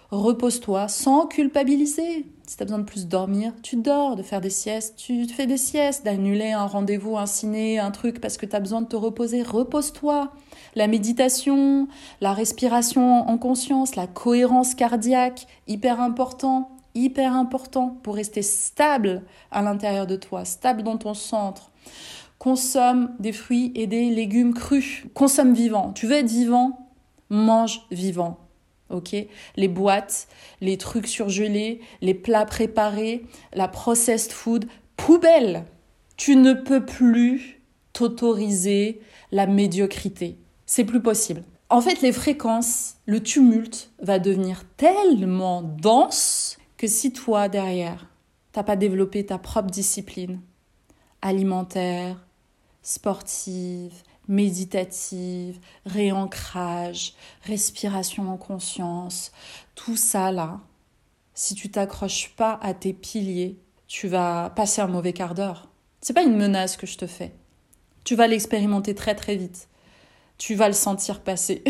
repose-toi sans culpabiliser. Si tu as besoin de plus dormir, tu dors, de faire des siestes, tu fais des siestes, d'annuler un rendez-vous, un ciné, un truc parce que tu as besoin de te reposer, repose-toi. La méditation, la respiration en conscience, la cohérence cardiaque, hyper important pour rester stable à l'intérieur de toi, stable dans ton centre. Consomme des fruits et des légumes crus, consomme vivant. Tu veux être vivant? Mange vivant. Ok, les boîtes, les trucs surgelés, les plats préparés, la processed food, poubelle. Tu ne peux plus t'autoriser la médiocrité. C'est plus possible. En fait, les fréquences, le tumulte va devenir tellement dense que si toi, derrière, t'as pas développé ta propre discipline alimentaire, sportive, méditative, réancrage, respiration en conscience, tout ça là, si tu t'accroches pas à tes piliers, tu vas passer un mauvais quart d'heure. C'est pas une menace que je te fais. Tu vas l'expérimenter très très vite. Tu vas le sentir passer.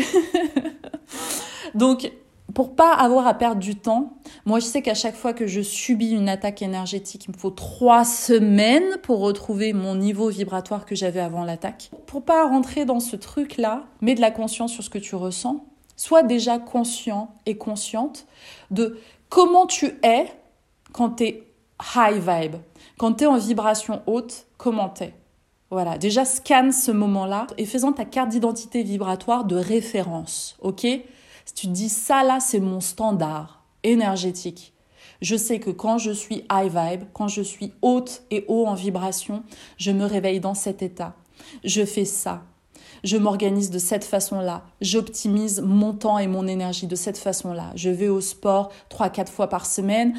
Donc, pour pas avoir à perdre du temps, moi je sais qu'à chaque fois que je subis une attaque énergétique, il me faut 3 semaines pour retrouver mon niveau vibratoire que j'avais avant l'attaque. Pour pas rentrer dans ce truc-là, mets de la conscience sur ce que tu ressens. Sois déjà conscient et consciente de comment tu es quand t'es high vibe. Quand t'es en vibration haute, comment t'es. Voilà, déjà scanne ce moment-là et fais-en ta carte d'identité vibratoire de référence, ok ? Si tu te dis ça là, c'est mon standard énergétique. Je sais que quand je suis high vibe, quand je suis haute et haut en vibration, je me réveille dans cet état. Je fais ça. Je m'organise de cette façon-là. J'optimise mon temps et mon énergie de cette façon-là. Je vais au sport 3-4 fois par semaine.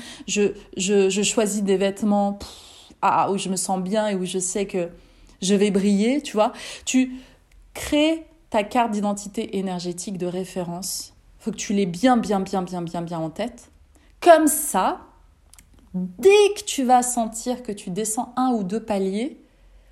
Je choisis des vêtements où je me sens bien et où je sais que je vais briller, tu vois. Tu crées ta carte d'identité énergétique de référence. Il faut que tu l'aies bien en tête. Comme ça, dès que tu vas sentir que tu descends 1 ou 2 paliers,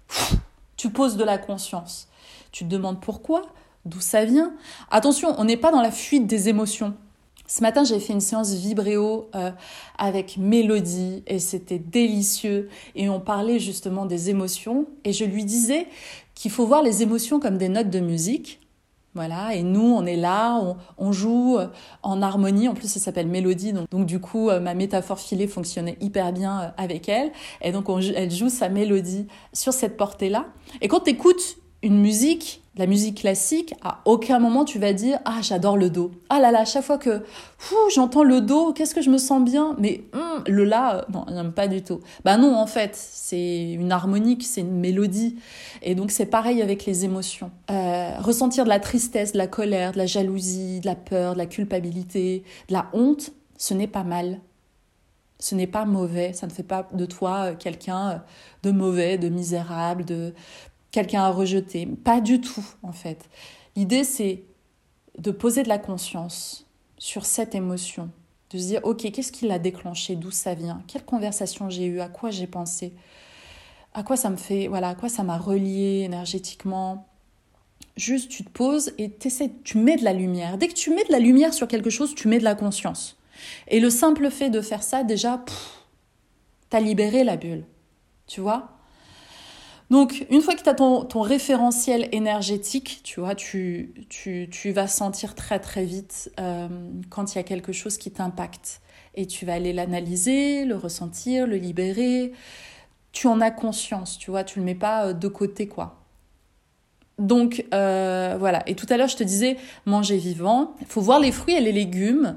tu poses de la conscience. Tu te demandes pourquoi, d'où ça vient. Attention, on n'est pas dans la fuite des émotions. Ce matin, j'ai fait une séance vibréo avec Mélodie et c'était délicieux. Et on parlait justement des émotions. Et je lui disais qu'il faut voir les émotions comme des notes de musique. Voilà, et nous, on est là, on joue en harmonie. En plus, ça s'appelle Mélodie. Donc du coup, ma métaphore filée fonctionnait hyper bien avec elle. Et donc, elle joue sa mélodie sur cette portée-là. Et quand tu écoutes une musique, la musique classique, à aucun moment tu vas dire « Ah, j'adore le do ». Ah là là, à chaque fois que j'entends le do, qu'est-ce que je me sens bien. Mais le la, non, j'aime pas du tout. Bah non, en fait, c'est une harmonique, c'est une mélodie. Et donc c'est pareil avec les émotions. Ressentir de la tristesse, de la colère, de la jalousie, de la peur, de la culpabilité, de la honte, ce n'est pas mal. Ce n'est pas mauvais, ça ne fait pas de toi quelqu'un de mauvais, de misérable, de quelqu'un à rejeter. Pas du tout, en fait. L'idée, c'est de poser de la conscience sur cette émotion, de se dire, ok, qu'est-ce qui l'a déclenché, d'où ça vient, quelle conversation j'ai eue, à quoi j'ai pensé, à quoi ça me fait, voilà, à quoi ça m'a relié énergétiquement. Juste, tu te poses et tu mets de la lumière. Dès que tu mets de la lumière sur quelque chose, tu mets de la conscience. Et le simple fait de faire ça, déjà, t'as libéré la bulle, tu vois ? Donc, une fois que tu as ton référentiel énergétique, tu vois, tu vas sentir très très vite quand il y a quelque chose qui t'impacte. Et tu vas aller l'analyser, le ressentir, le libérer. Tu en as conscience, tu vois, tu le mets pas de côté, quoi. Donc, voilà. Et tout à l'heure, je te disais, manger vivant. Il faut voir les fruits et les légumes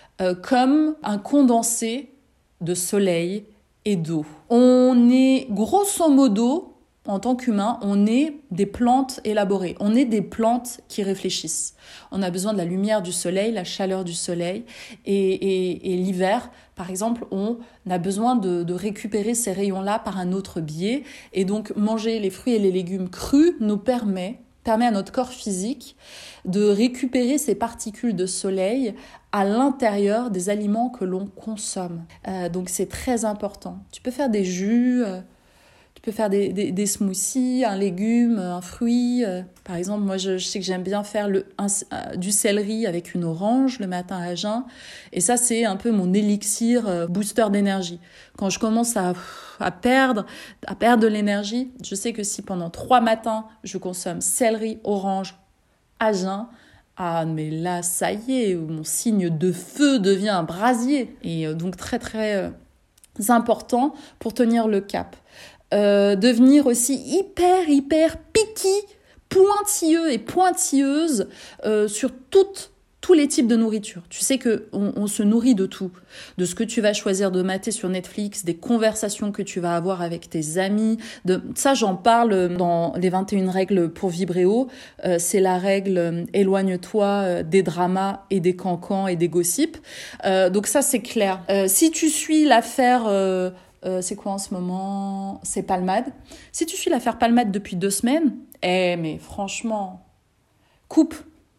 comme un condensé de soleil et d'eau. On est grosso modo... En tant qu'humain, on est des plantes élaborées, on est des plantes qui réfléchissent. On a besoin de la lumière du soleil, la chaleur du soleil. Et l'hiver, par exemple, on a besoin de récupérer ces rayons-là par un autre biais. Et donc, manger les fruits et les légumes crus nous permet à notre corps physique de récupérer ces particules de soleil à l'intérieur des aliments que l'on consomme. Donc, c'est très important. Tu peux faire des jus... Tu Tu peux faire des smoothies, un légume, un fruit. Par exemple, moi, je sais que j'aime bien faire du céleri avec une orange le matin à jeun. Et ça, c'est un peu mon élixir booster d'énergie. Quand je commence à perdre de l'énergie, je sais que si pendant 3 matins, je consomme céleri, orange à jeun, ah, mais là, ça y est, mon signe de feu devient un brasier. Et donc, très, très important pour tenir le cap. Devenir aussi hyper picky, pointilleux et pointilleuse sur tous les types de nourriture. Tu sais qu'on se nourrit de tout, de ce que tu vas choisir de mater sur Netflix, des conversations que tu vas avoir avec tes amis. Ça, j'en parle dans les 21 règles pour vibrer haut. C'est la règle éloigne-toi des dramas et des cancans et des gossips. Donc ça, c'est clair. Si tu suis l'affaire... c'est quoi en ce moment ? C'est Palmade. Si tu suis l'affaire Palmade depuis 2 semaines, mais franchement, coupe.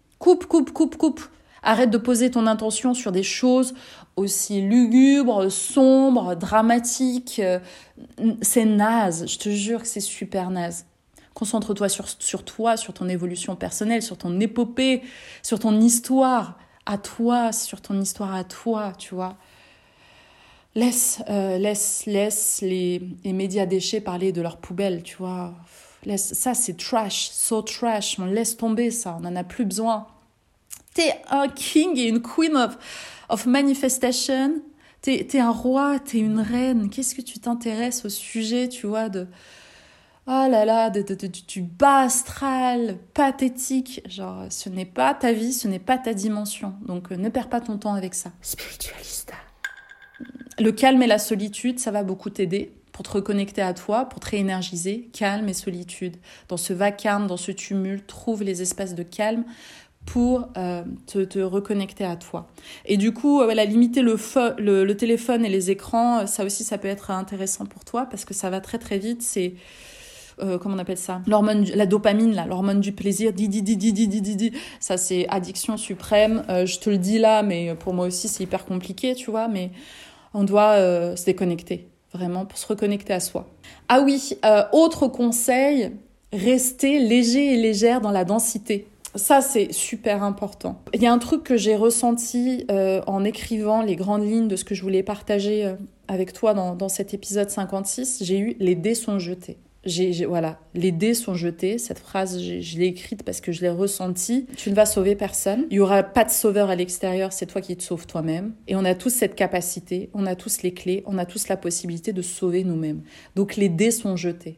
Arrête de poser ton intention sur des choses aussi lugubres, sombres, dramatiques. C'est naze, je te jure que c'est super naze. Concentre-toi sur toi, sur ton évolution personnelle, sur ton épopée, sur ton histoire à toi, tu vois. Laisse les médias déchets parler de leurs poubelles, tu vois. Ça, c'est trash, so trash. On laisse tomber ça, on n'en a plus besoin. T'es un king et une queen of manifestation. T'es un roi, t'es une reine. Qu'est-ce que tu t'intéresses au sujet, tu vois, oh là là, du bas astral, pathétique. Genre, ce n'est pas ta vie, ce n'est pas ta dimension. Donc, ne perds pas ton temps avec ça. Spiritualista. Le calme et la solitude, ça va beaucoup t'aider pour te reconnecter à toi, pour te réénergiser. Calme et solitude. Dans ce vacarme, dans ce tumulte, trouve les espaces de calme pour te reconnecter à toi. Et du coup, limiter le téléphone et les écrans, ça aussi, ça peut être intéressant pour toi parce que ça va très très vite. C'est... comment on appelle ça ? La dopamine, là, l'hormone du plaisir. Ça, c'est addiction suprême. Je te le dis là, mais pour moi aussi, c'est hyper compliqué, tu vois. Mais on doit se déconnecter, vraiment, pour se reconnecter à soi. Ah oui, autre conseil, rester léger et légère dans la densité. Ça, c'est super important. Il y a un truc que j'ai ressenti en écrivant les grandes lignes de ce que je voulais partager avec toi dans cet épisode 56. J'ai eu « les dés sont jetés ». Voilà, les dés sont jetés. Cette phrase, je l'ai écrite parce que je l'ai ressentie. Tu ne vas sauver personne. Il n'y aura pas de sauveur à l'extérieur. C'est toi qui te sauves toi-même. Et on a tous cette capacité. On a tous les clés. On a tous la possibilité de sauver nous-mêmes. Donc, les dés sont jetés.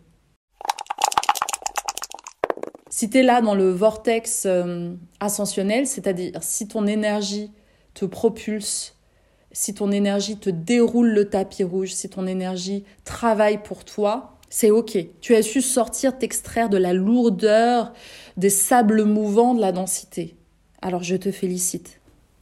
Si tu es là dans le vortex ascensionnel, c'est-à-dire si ton énergie te propulse, si ton énergie te déroule le tapis rouge, si ton énergie travaille pour toi, c'est OK. Tu as su sortir, t'extraire de la lourdeur, des sables mouvants, de la densité. Alors je te félicite.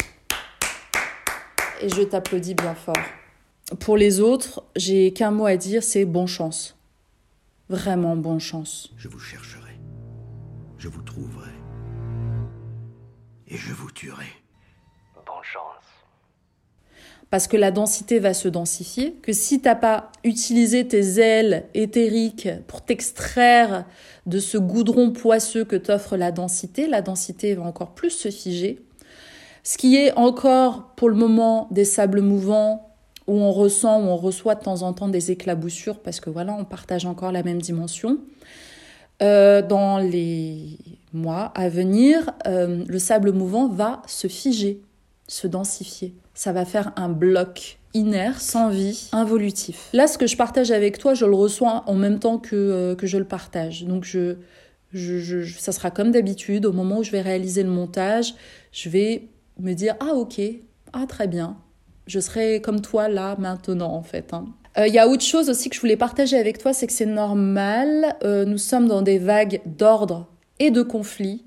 Et je t'applaudis bien fort. Pour les autres, j'ai qu'un mot à dire, c'est bonne chance. Vraiment bonne chance. Je vous chercherai. Je vous trouverai. Et je vous tuerai. Bonne chance. Parce que la densité va se densifier, que si tu n'as pas utilisé tes ailes éthériques pour t'extraire de ce goudron poisseux que t'offre la densité va encore plus se figer. Ce qui est encore, pour le moment, des sables mouvants, où on reçoit de temps en temps des éclaboussures, parce que voilà, on partage encore la même dimension. Dans les mois à venir, le sable mouvant va se figer, se densifier. Ça va faire un bloc inerte, sans vie, involutif. Là, ce que je partage avec toi, je le reçois en même temps que je le partage. Donc, ça sera comme d'habitude. Au moment où je vais réaliser le montage, je vais me dire « Ah, ok, ah, très bien. Je serai comme toi là, maintenant, en fait. » Y a autre chose aussi que je voulais partager avec toi, c'est que c'est normal. Nous sommes dans des vagues d'ordre et de conflits,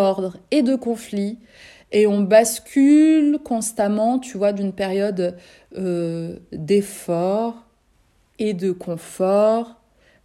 et on bascule constamment, tu vois, d'une période d'effort et de confort,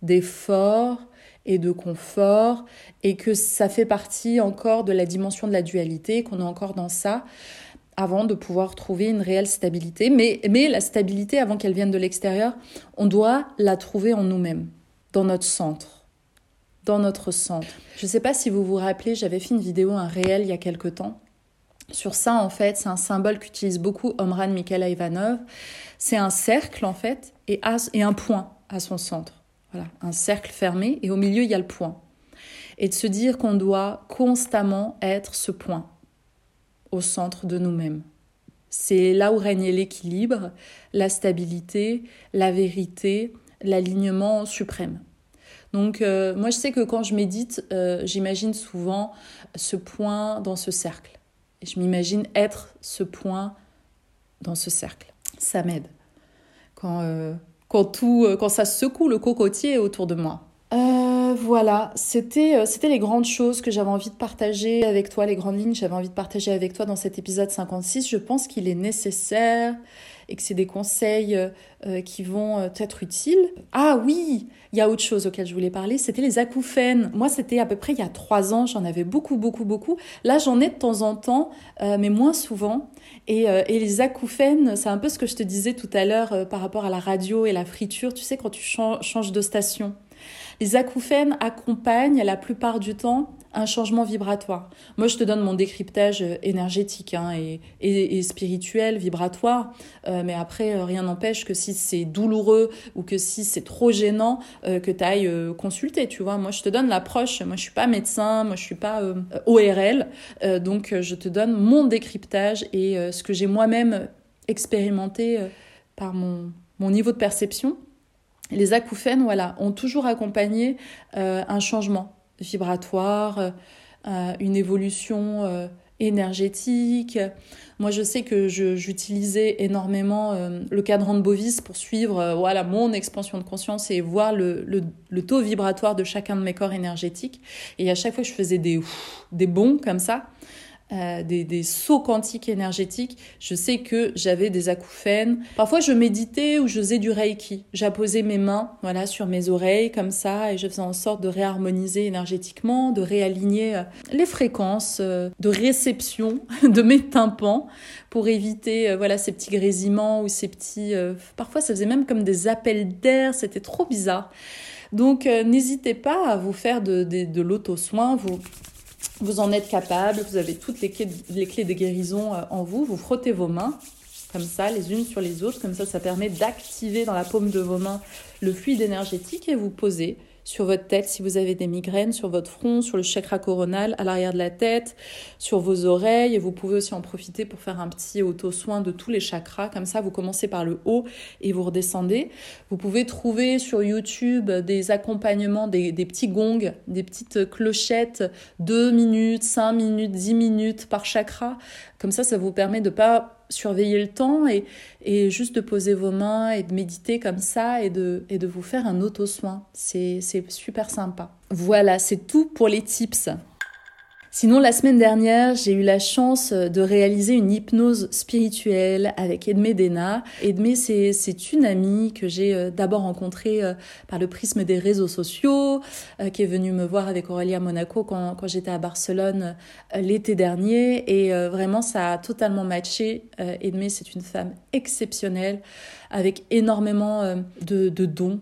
et que ça fait partie encore de la dimension de la dualité, qu'on est encore dans ça, avant de pouvoir trouver une réelle stabilité. Mais la stabilité, avant qu'elle vienne de l'extérieur, on doit la trouver en nous-mêmes. dans notre centre. Dans notre centre. Je ne sais pas si vous vous rappelez, j'avais fait une vidéo, un réel il y a quelque temps. Sur ça, en fait, c'est un symbole qu'utilise beaucoup Omran Mikhaël Ivanov. C'est un cercle, en fait, et un point à son centre. Voilà, un cercle fermé, et au milieu, il y a le point. Et de se dire qu'on doit constamment être ce point au centre de nous-mêmes. C'est là où règne l'équilibre, la stabilité, la vérité, l'alignement suprême. Donc, moi, je sais que quand je médite, j'imagine souvent ce point dans ce cercle. Et je m'imagine être ce point dans ce cercle. Ça m'aide. Quand ça secoue le cocotier autour de moi. Voilà, c'était les grandes choses que j'avais envie de partager avec toi, les grandes lignes que j'avais envie de partager avec toi dans cet épisode 56. Je pense qu'il est nécessaire et que c'est des conseils qui vont être utiles. Ah oui, il y a autre chose auquel je voulais parler, c'était les acouphènes. Moi, c'était à peu près il y a 3 ans, j'en avais beaucoup. Là, j'en ai de temps en temps, mais moins souvent. Et les acouphènes, c'est un peu ce que je te disais tout à l'heure par rapport à la radio et la friture, tu sais, quand tu changes de station. Les acouphènes accompagnent la plupart du temps un changement vibratoire. Moi, je te donne mon décryptage énergétique et spirituel, vibratoire, mais après, rien n'empêche que si c'est douloureux ou que si c'est trop gênant, que tu ailles consulter, tu vois. Moi, je te donne l'approche. Moi, je suis pas médecin, moi, je suis pas ORL, donc je te donne mon décryptage et ce que j'ai moi-même expérimenté par mon niveau de perception. Les acouphènes, voilà, ont toujours accompagné un changement vibratoire, une évolution énergétique. Moi, je sais que j'utilisais énormément le cadran de Bovis pour suivre mon expansion de conscience et voir le taux vibratoire de chacun de mes corps énergétiques. Et à chaque fois que je faisais des bonds comme ça, des sauts quantiques énergétiques, je sais que j'avais des acouphènes. Parfois, je méditais ou je faisais du reiki. J'apposais mes mains sur mes oreilles comme ça et je faisais en sorte de réharmoniser énergétiquement, de réaligner les fréquences de réception de mes tympans pour éviter ces petits grésillements ou ces petits... parfois, ça faisait même comme des appels d'air. C'était trop bizarre. Donc, n'hésitez pas à vous faire de l'auto-soin. Vous en êtes capable, vous avez toutes les clés de guérison en vous. Vous frottez vos mains, comme ça, les unes sur les autres. Comme ça permet d'activer dans la paume de vos mains le fluide énergétique et vous posez sur votre tête si vous avez des migraines, sur votre front, sur le chakra coronal, à l'arrière de la tête, sur vos oreilles. Et vous pouvez aussi en profiter pour faire un petit auto-soin de tous les chakras. Comme ça, vous commencez par le haut et vous redescendez. Vous pouvez trouver sur YouTube des accompagnements, des petits gongs, des petites clochettes, 2 minutes, 5 minutes, 10 minutes par chakra. Comme ça vous permet de pas surveiller le temps et juste de poser vos mains et de méditer comme ça et de vous faire un auto-soin. C'est super sympa. Voilà, c'est tout pour les tips. Sinon, la semaine dernière, j'ai eu la chance de réaliser une hypnose spirituelle avec Edmé Dena. Edmé, c'est une amie que j'ai d'abord rencontrée par le prisme des réseaux sociaux, qui est venue me voir avec Aurélie à Monaco quand j'étais à Barcelone l'été dernier. Et vraiment, ça a totalement matché. Edmé, c'est une femme exceptionnelle, avec énormément de dons.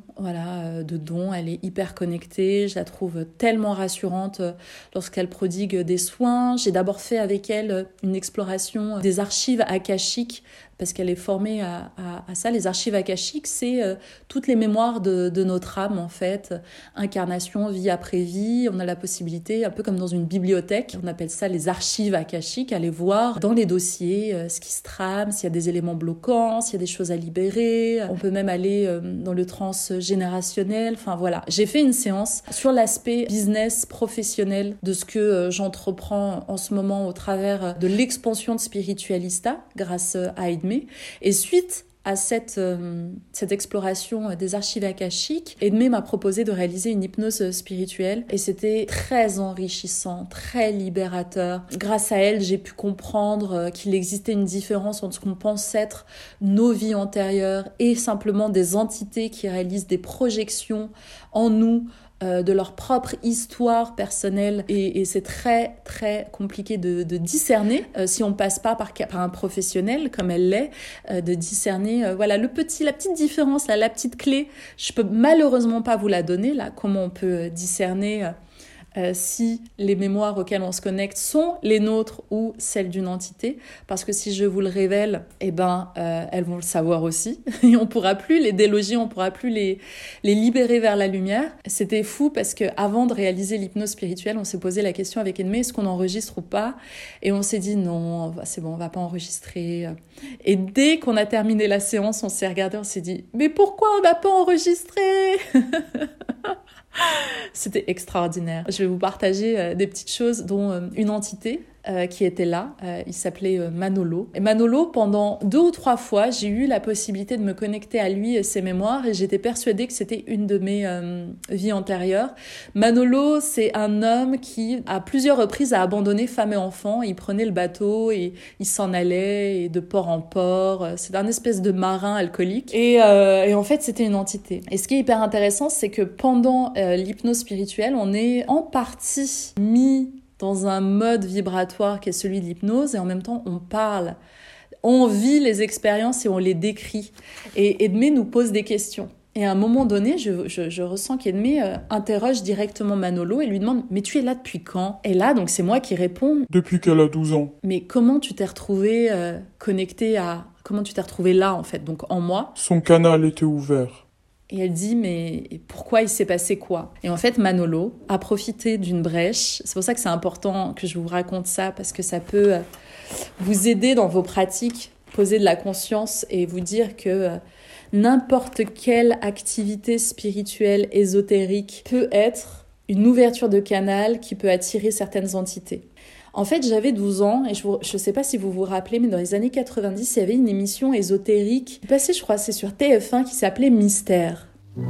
De dons. Elle est hyper connectée. Je la trouve tellement rassurante lorsqu'elle prodigue des soins. J'ai d'abord fait avec elle une exploration des archives akashiques parce qu'elle est formée à ça. Les archives akashiques, c'est toutes les mémoires de notre âme, en fait. Incarnation, vie après vie. On a la possibilité, un peu comme dans une bibliothèque, on appelle ça les archives akashiques, aller voir dans les dossiers ce qui se trame, s'il y a des éléments bloquants, s'il y a des choses à libérer. On peut même aller dans le transgénérationnel. Enfin voilà, j'ai fait une séance sur l'aspect business professionnel de ce que j'entreprends en ce moment au travers de l'expansion de Spiritualista grâce à Edmé. Et suite à cette exploration des archives akashiques, Edmé m'a proposé de réaliser une hypnose spirituelle et c'était très enrichissant, très libérateur. Grâce à elle, j'ai pu comprendre qu'il existait une différence entre ce qu'on pense être nos vies antérieures et simplement des entités qui réalisent des projections en nous de leur propre histoire personnelle et c'est très très compliqué de discerner si on passe pas par un professionnel comme elle l'est, de discerner voilà la petite différence là, la petite clé. Je peux malheureusement pas vous la donner là, comment on peut discerner si les mémoires auxquelles on se connecte sont les nôtres ou celles d'une entité, parce que si je vous le révèle, elles vont le savoir aussi et on pourra plus les déloger, on pourra plus les libérer vers la lumière. C'était fou parce que avant de réaliser l'hypnose spirituelle, on s'est posé la question avec Edmé, est-ce qu'on enregistre ou pas? Et on s'est dit non, c'est bon, on va pas enregistrer. Et dès qu'on a terminé la séance, on s'est regardé, on s'est dit mais pourquoi on va pas enregistrer? C'était extraordinaire. Je vais vous partager des petites choses, dont une entité qui était là. Il s'appelait Manolo. Et Manolo, pendant 2 ou 3 fois, j'ai eu la possibilité de me connecter à lui et ses mémoires et j'étais persuadée que c'était une de mes vies antérieures. Manolo, c'est un homme qui, à plusieurs reprises, a abandonné femme et enfants. Il prenait le bateau et il s'en allait et de port en port. C'est un espèce de marin alcoolique. Et en fait, c'était une entité. Et ce qui est hyper intéressant, c'est que pendant l'hypnose spirituelle, on est en partie mis dans un mode vibratoire qui est celui de l'hypnose et en même temps on parle, on vit les expériences et on les décrit. Et Edmé nous pose des questions. Et à un moment donné, je ressens qu'Edmé interroge directement Manolo et lui demande « Mais tu es là depuis quand ?» Et là, donc c'est moi qui réponds « Depuis qu'elle a 12 ans. » Mais comment tu t'es retrouvé connecté à... Comment tu t'es retrouvé là en fait, donc en moi? Son canal était ouvert. Et elle dit, mais pourquoi il s'est passé quoi? Et en fait, Manolo a profité d'une brèche. C'est pour ça que c'est important que je vous raconte ça, parce que ça peut vous aider dans vos pratiques, poser de la conscience et vous dire que n'importe quelle activité spirituelle, ésotérique, peut être une ouverture de canal qui peut attirer certaines entités. En fait, j'avais 12 ans et je ne sais pas si vous vous rappelez, mais dans les années 90, il y avait une émission ésotérique qui passait, je crois, c'est sur TF1, qui s'appelait Mystère.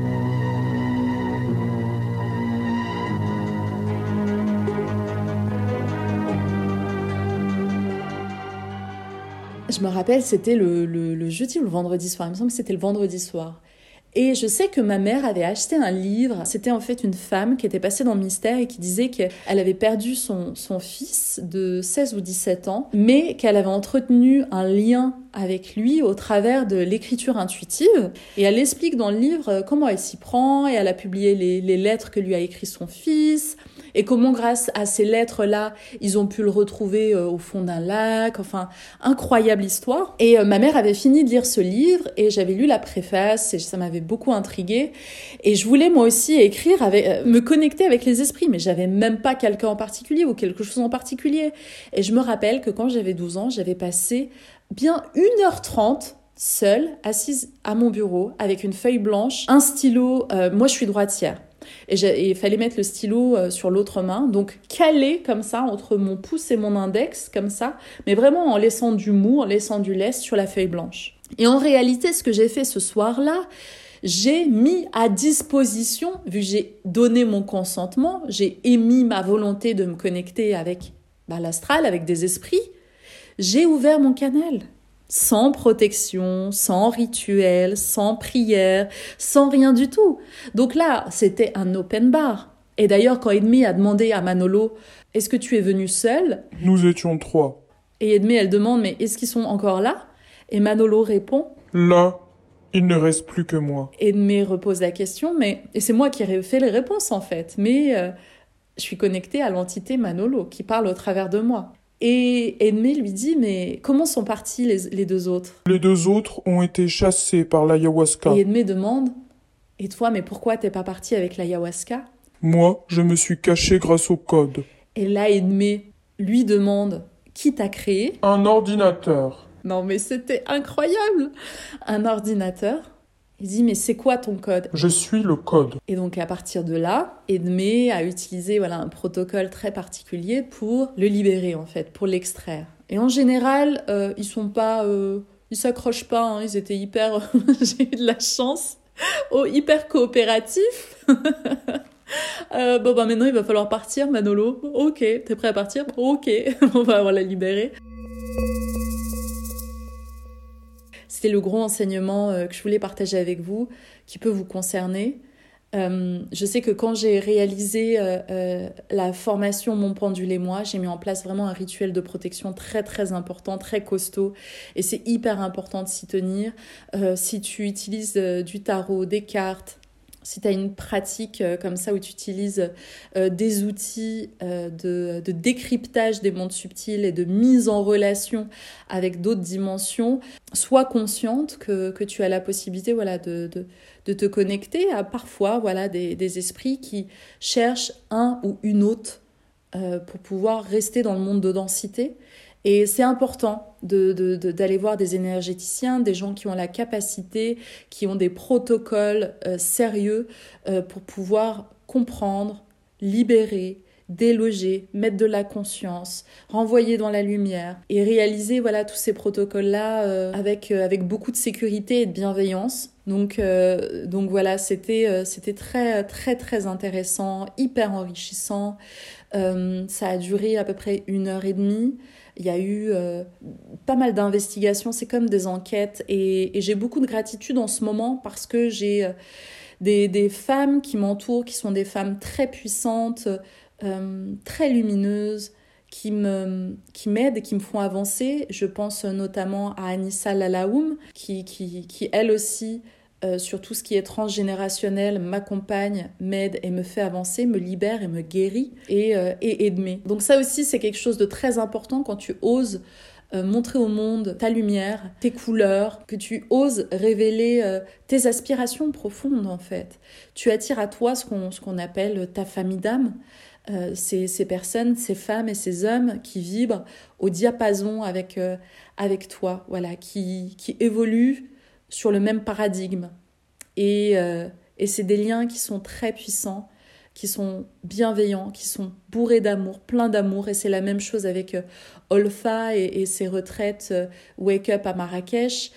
Je me rappelle, c'était le jeudi ou le vendredi soir. Il me semble que c'était le vendredi soir. Et je sais que ma mère avait acheté un livre. C'était en fait une femme qui était passée dans le Mystère et qui disait qu'elle avait perdu son fils de 16 ou 17 ans, mais qu'elle avait entretenu un lien avec lui au travers de l'écriture intuitive. Et elle explique dans le livre comment elle s'y prend et elle a publié les lettres que lui a écrit son fils et comment grâce à ces lettres-là, ils ont pu le retrouver au fond d'un lac. Enfin, incroyable histoire. Et ma mère avait fini de lire ce livre et j'avais lu la préface et ça m'avait beaucoup intriguée. Et je voulais moi aussi écrire, me connecter avec les esprits, mais j'avais même pas quelqu'un en particulier ou quelque chose en particulier. Et je me rappelle que quand j'avais 12 ans, j'avais passé bien 1h30 seule, assise à mon bureau, avec une feuille blanche, un stylo. Moi, je suis droitière. Et il fallait mettre le stylo sur l'autre main, donc calé comme ça entre mon pouce et mon index, comme ça, mais vraiment en laissant du mou, en laissant du lest sur la feuille blanche. Et en réalité, ce que j'ai fait ce soir-là, j'ai mis à disposition, vu que j'ai donné mon consentement, j'ai émis ma volonté de me connecter avec l'astral, avec des esprits, j'ai ouvert mon canal. Sans protection, sans rituel, sans prière, sans rien du tout. Donc là, c'était un open bar. Et d'ailleurs, quand Edmé a demandé à Manolo « Est-ce que tu es venu seul ?» Nous étions 3. Et Edmé, elle demande « Mais est-ce qu'ils sont encore là ?» Et Manolo répond « Là, il ne reste plus que moi. » Edmé repose la question, et c'est moi qui ai fait les réponses en fait. Mais je suis connectée à l'entité Manolo qui parle au travers de moi. Et Edmé lui dit, mais comment sont partis les 2 autres? Les 2 autres ont été chassés par l'ayahuasca. Et Edmé demande, et toi, mais pourquoi t'es pas parti avec l'ayahuasca? Moi, je me suis caché grâce au code. Et là, Edmé lui demande, qui t'a créé? Un ordinateur. Non mais c'était incroyable! Un ordinateur. Il dit, mais c'est quoi ton code? Je suis le code. Et donc, à partir de là, Edmé a utilisé un protocole très particulier pour le libérer, en fait, pour l'extraire. Et en général, ils s'accrochent pas, hein, ils étaient hyper... J'ai eu de la chance. Hyper coopératifs. Maintenant, il va falloir partir, Manolo. Ok, t'es prêt à partir? Ok, on va la libérer. C'était le gros enseignement que je voulais partager avec vous, qui peut vous concerner. Je sais que quand j'ai réalisé la formation Mon pendule et moi, j'ai mis en place vraiment un rituel de protection très très important, très costaud, et c'est hyper important de s'y tenir. Si tu utilises du tarot, des cartes, si tu as une pratique comme ça où tu utilises des outils de décryptage des mondes subtils et de mise en relation avec d'autres dimensions, sois consciente que tu as la possibilité de te connecter à parfois des esprits qui cherchent un ou une autre pour pouvoir rester dans le monde de densité. Et c'est important d'aller voir des énergéticiens, des gens qui ont la capacité, qui ont des protocoles sérieux pour pouvoir comprendre, libérer, déloger, mettre de la conscience, renvoyer dans la lumière et réaliser tous ces protocoles-là avec beaucoup de sécurité et de bienveillance. Donc voilà, c'était très très très intéressant, hyper enrichissant. Ça a duré à peu près 1h30. Il y a eu pas mal d'investigations, c'est comme des enquêtes et j'ai beaucoup de gratitude en ce moment parce que j'ai des femmes qui m'entourent, qui sont des femmes très puissantes, très lumineuses, qui m'aident et qui me font avancer. Je pense notamment à Anissa Lalaoum qui elle aussi, sur tout ce qui est transgénérationnel, m'accompagne, m'aide et me fait avancer, me libère et me guérit et aider. Donc ça aussi, c'est quelque chose de très important quand tu oses montrer au monde ta lumière, tes couleurs, que tu oses révéler tes aspirations profondes en fait. Tu attires à toi ce qu'on appelle ta famille d'âme. Ces personnes, ces femmes et ces hommes qui vibrent au diapason avec toi, qui évoluent sur le même paradigme. Et c'est des liens qui sont très puissants, qui sont bienveillants, qui sont bourrés d'amour, pleins d'amour. Et c'est la même chose avec Olfa et ses retraites Wake Up à Marrakech.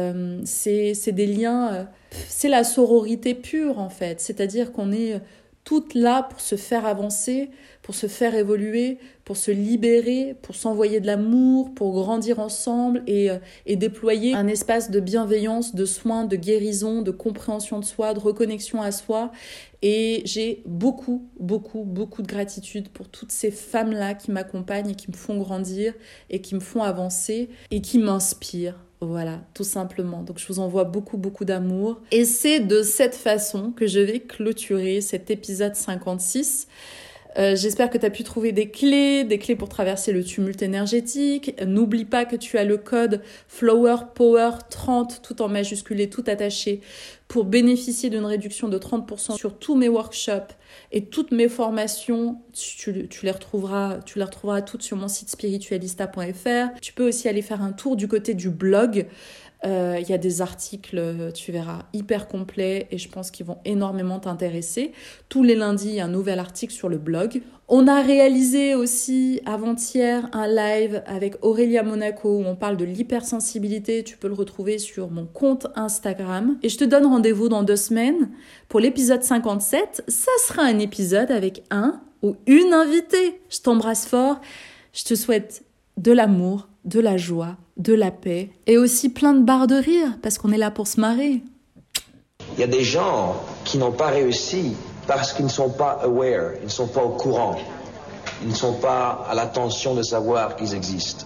C'est des liens, c'est la sororité pure en fait. C'est-à-dire qu'on est toutes là pour se faire avancer, pour se faire évoluer, pour se libérer, pour s'envoyer de l'amour, pour grandir ensemble et déployer un espace de bienveillance, de soins, de guérison, de compréhension de soi, de reconnexion à soi. Et j'ai beaucoup, beaucoup, beaucoup de gratitude pour toutes ces femmes-là qui m'accompagnent et qui me font grandir et qui me font avancer et qui m'inspirent. Voilà, tout simplement. Donc je vous envoie beaucoup, beaucoup d'amour. Et c'est de cette façon que je vais clôturer cet épisode 56. J'espère que tu as pu trouver des clés pour traverser le tumulte énergétique. N'oublie pas que tu as le code FlowerPower30, tout en majuscule et tout attaché, pour bénéficier d'une réduction de 30% sur tous mes workshops et toutes mes formations. Tu les retrouveras toutes sur mon site spiritualista.fr. Tu peux aussi aller faire un tour du côté du blog. Il y a des articles, tu verras, hyper complets et je pense qu'ils vont énormément t'intéresser. Tous les lundis, il y a un nouvel article sur le blog. On a réalisé aussi avant-hier un live avec Aurélia Monaco où on parle de l'hypersensibilité. Tu peux le retrouver sur mon compte Instagram. Et je te donne rendez-vous dans 2 semaines pour l'épisode 57. Ça sera un épisode avec un ou une invitée. Je t'embrasse fort. Je te souhaite de l'amour, de la joie, de la paix et aussi plein de barres de rire parce qu'on est là pour se marrer. Il y a des gens qui n'ont pas réussi parce qu'ils ne sont pas aware, ils ne sont pas au courant, ils ne sont pas à l'attention de savoir qu'ils existent.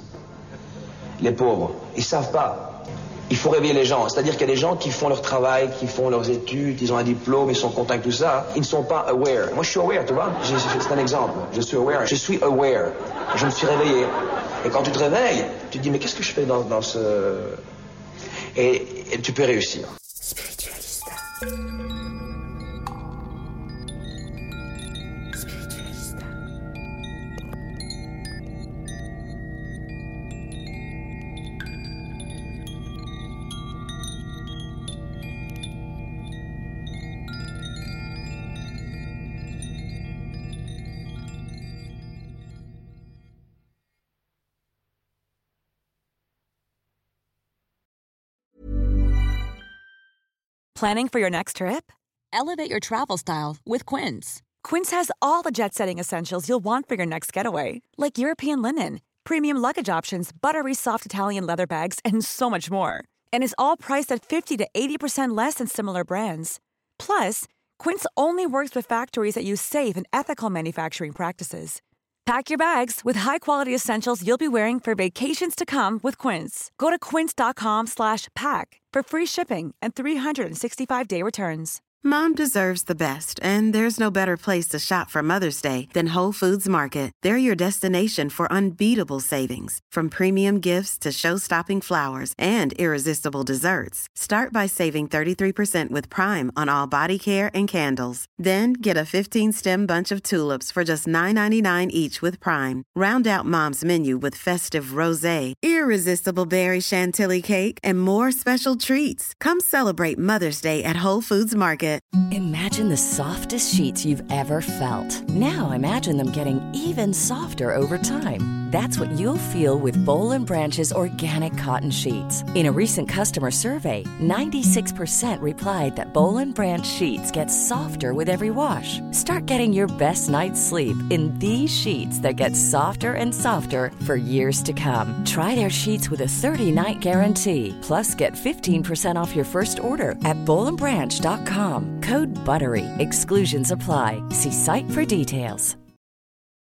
Les pauvres, ils ne savent pas. Il faut réveiller les gens. C'est-à-dire qu'il y a des gens qui font leur travail, qui font leurs études, ils ont un diplôme, ils sont contents avec tout ça. Ils ne sont pas aware. Moi, je suis aware, tu vois. C'est un exemple. Je suis aware. Je suis aware. Je me suis réveillé. Et quand tu te réveilles, tu te dis, mais qu'est-ce que je fais dans ce... Et tu peux réussir. Spiritualista. Planning for your next trip? Elevate your travel style with Quince. Quince has all the jet-setting essentials you'll want for your next getaway, like European linen, premium luggage options, buttery soft Italian leather bags, and so much more. And is all priced at 50 to 80% less than similar brands. Plus, Quince only works with factories that use safe and ethical manufacturing practices. Pack your bags with high-quality essentials you'll be wearing for vacations to come with Quince. Go to quince.com/pack for free shipping and 365-day returns. Mom deserves the best, and there's no better place to shop for Mother's Day than Whole Foods Market. They're your destination for unbeatable savings, from premium gifts to show-stopping flowers and irresistible desserts. Start by saving 33% with Prime on all body care and candles. Then get a 15-stem bunch of tulips for just $9.99 each with Prime. Round out Mom's menu with festive rosé, irresistible berry chantilly cake, and more special treats. Come celebrate Mother's Day at Whole Foods Market. Imagine the softest sheets you've ever felt. Now imagine them getting even softer over time. That's what you'll feel with Boll & Branch's organic cotton sheets. In a recent customer survey, 96% replied that Boll & Branch sheets get softer with every wash. Start getting your best night's sleep in these sheets that get softer and softer for years to come. Try their sheets with a 30-night guarantee. Plus, get 15% off your first order at bollandbranch.com. Code BUTTERY. Exclusions apply. See site for details.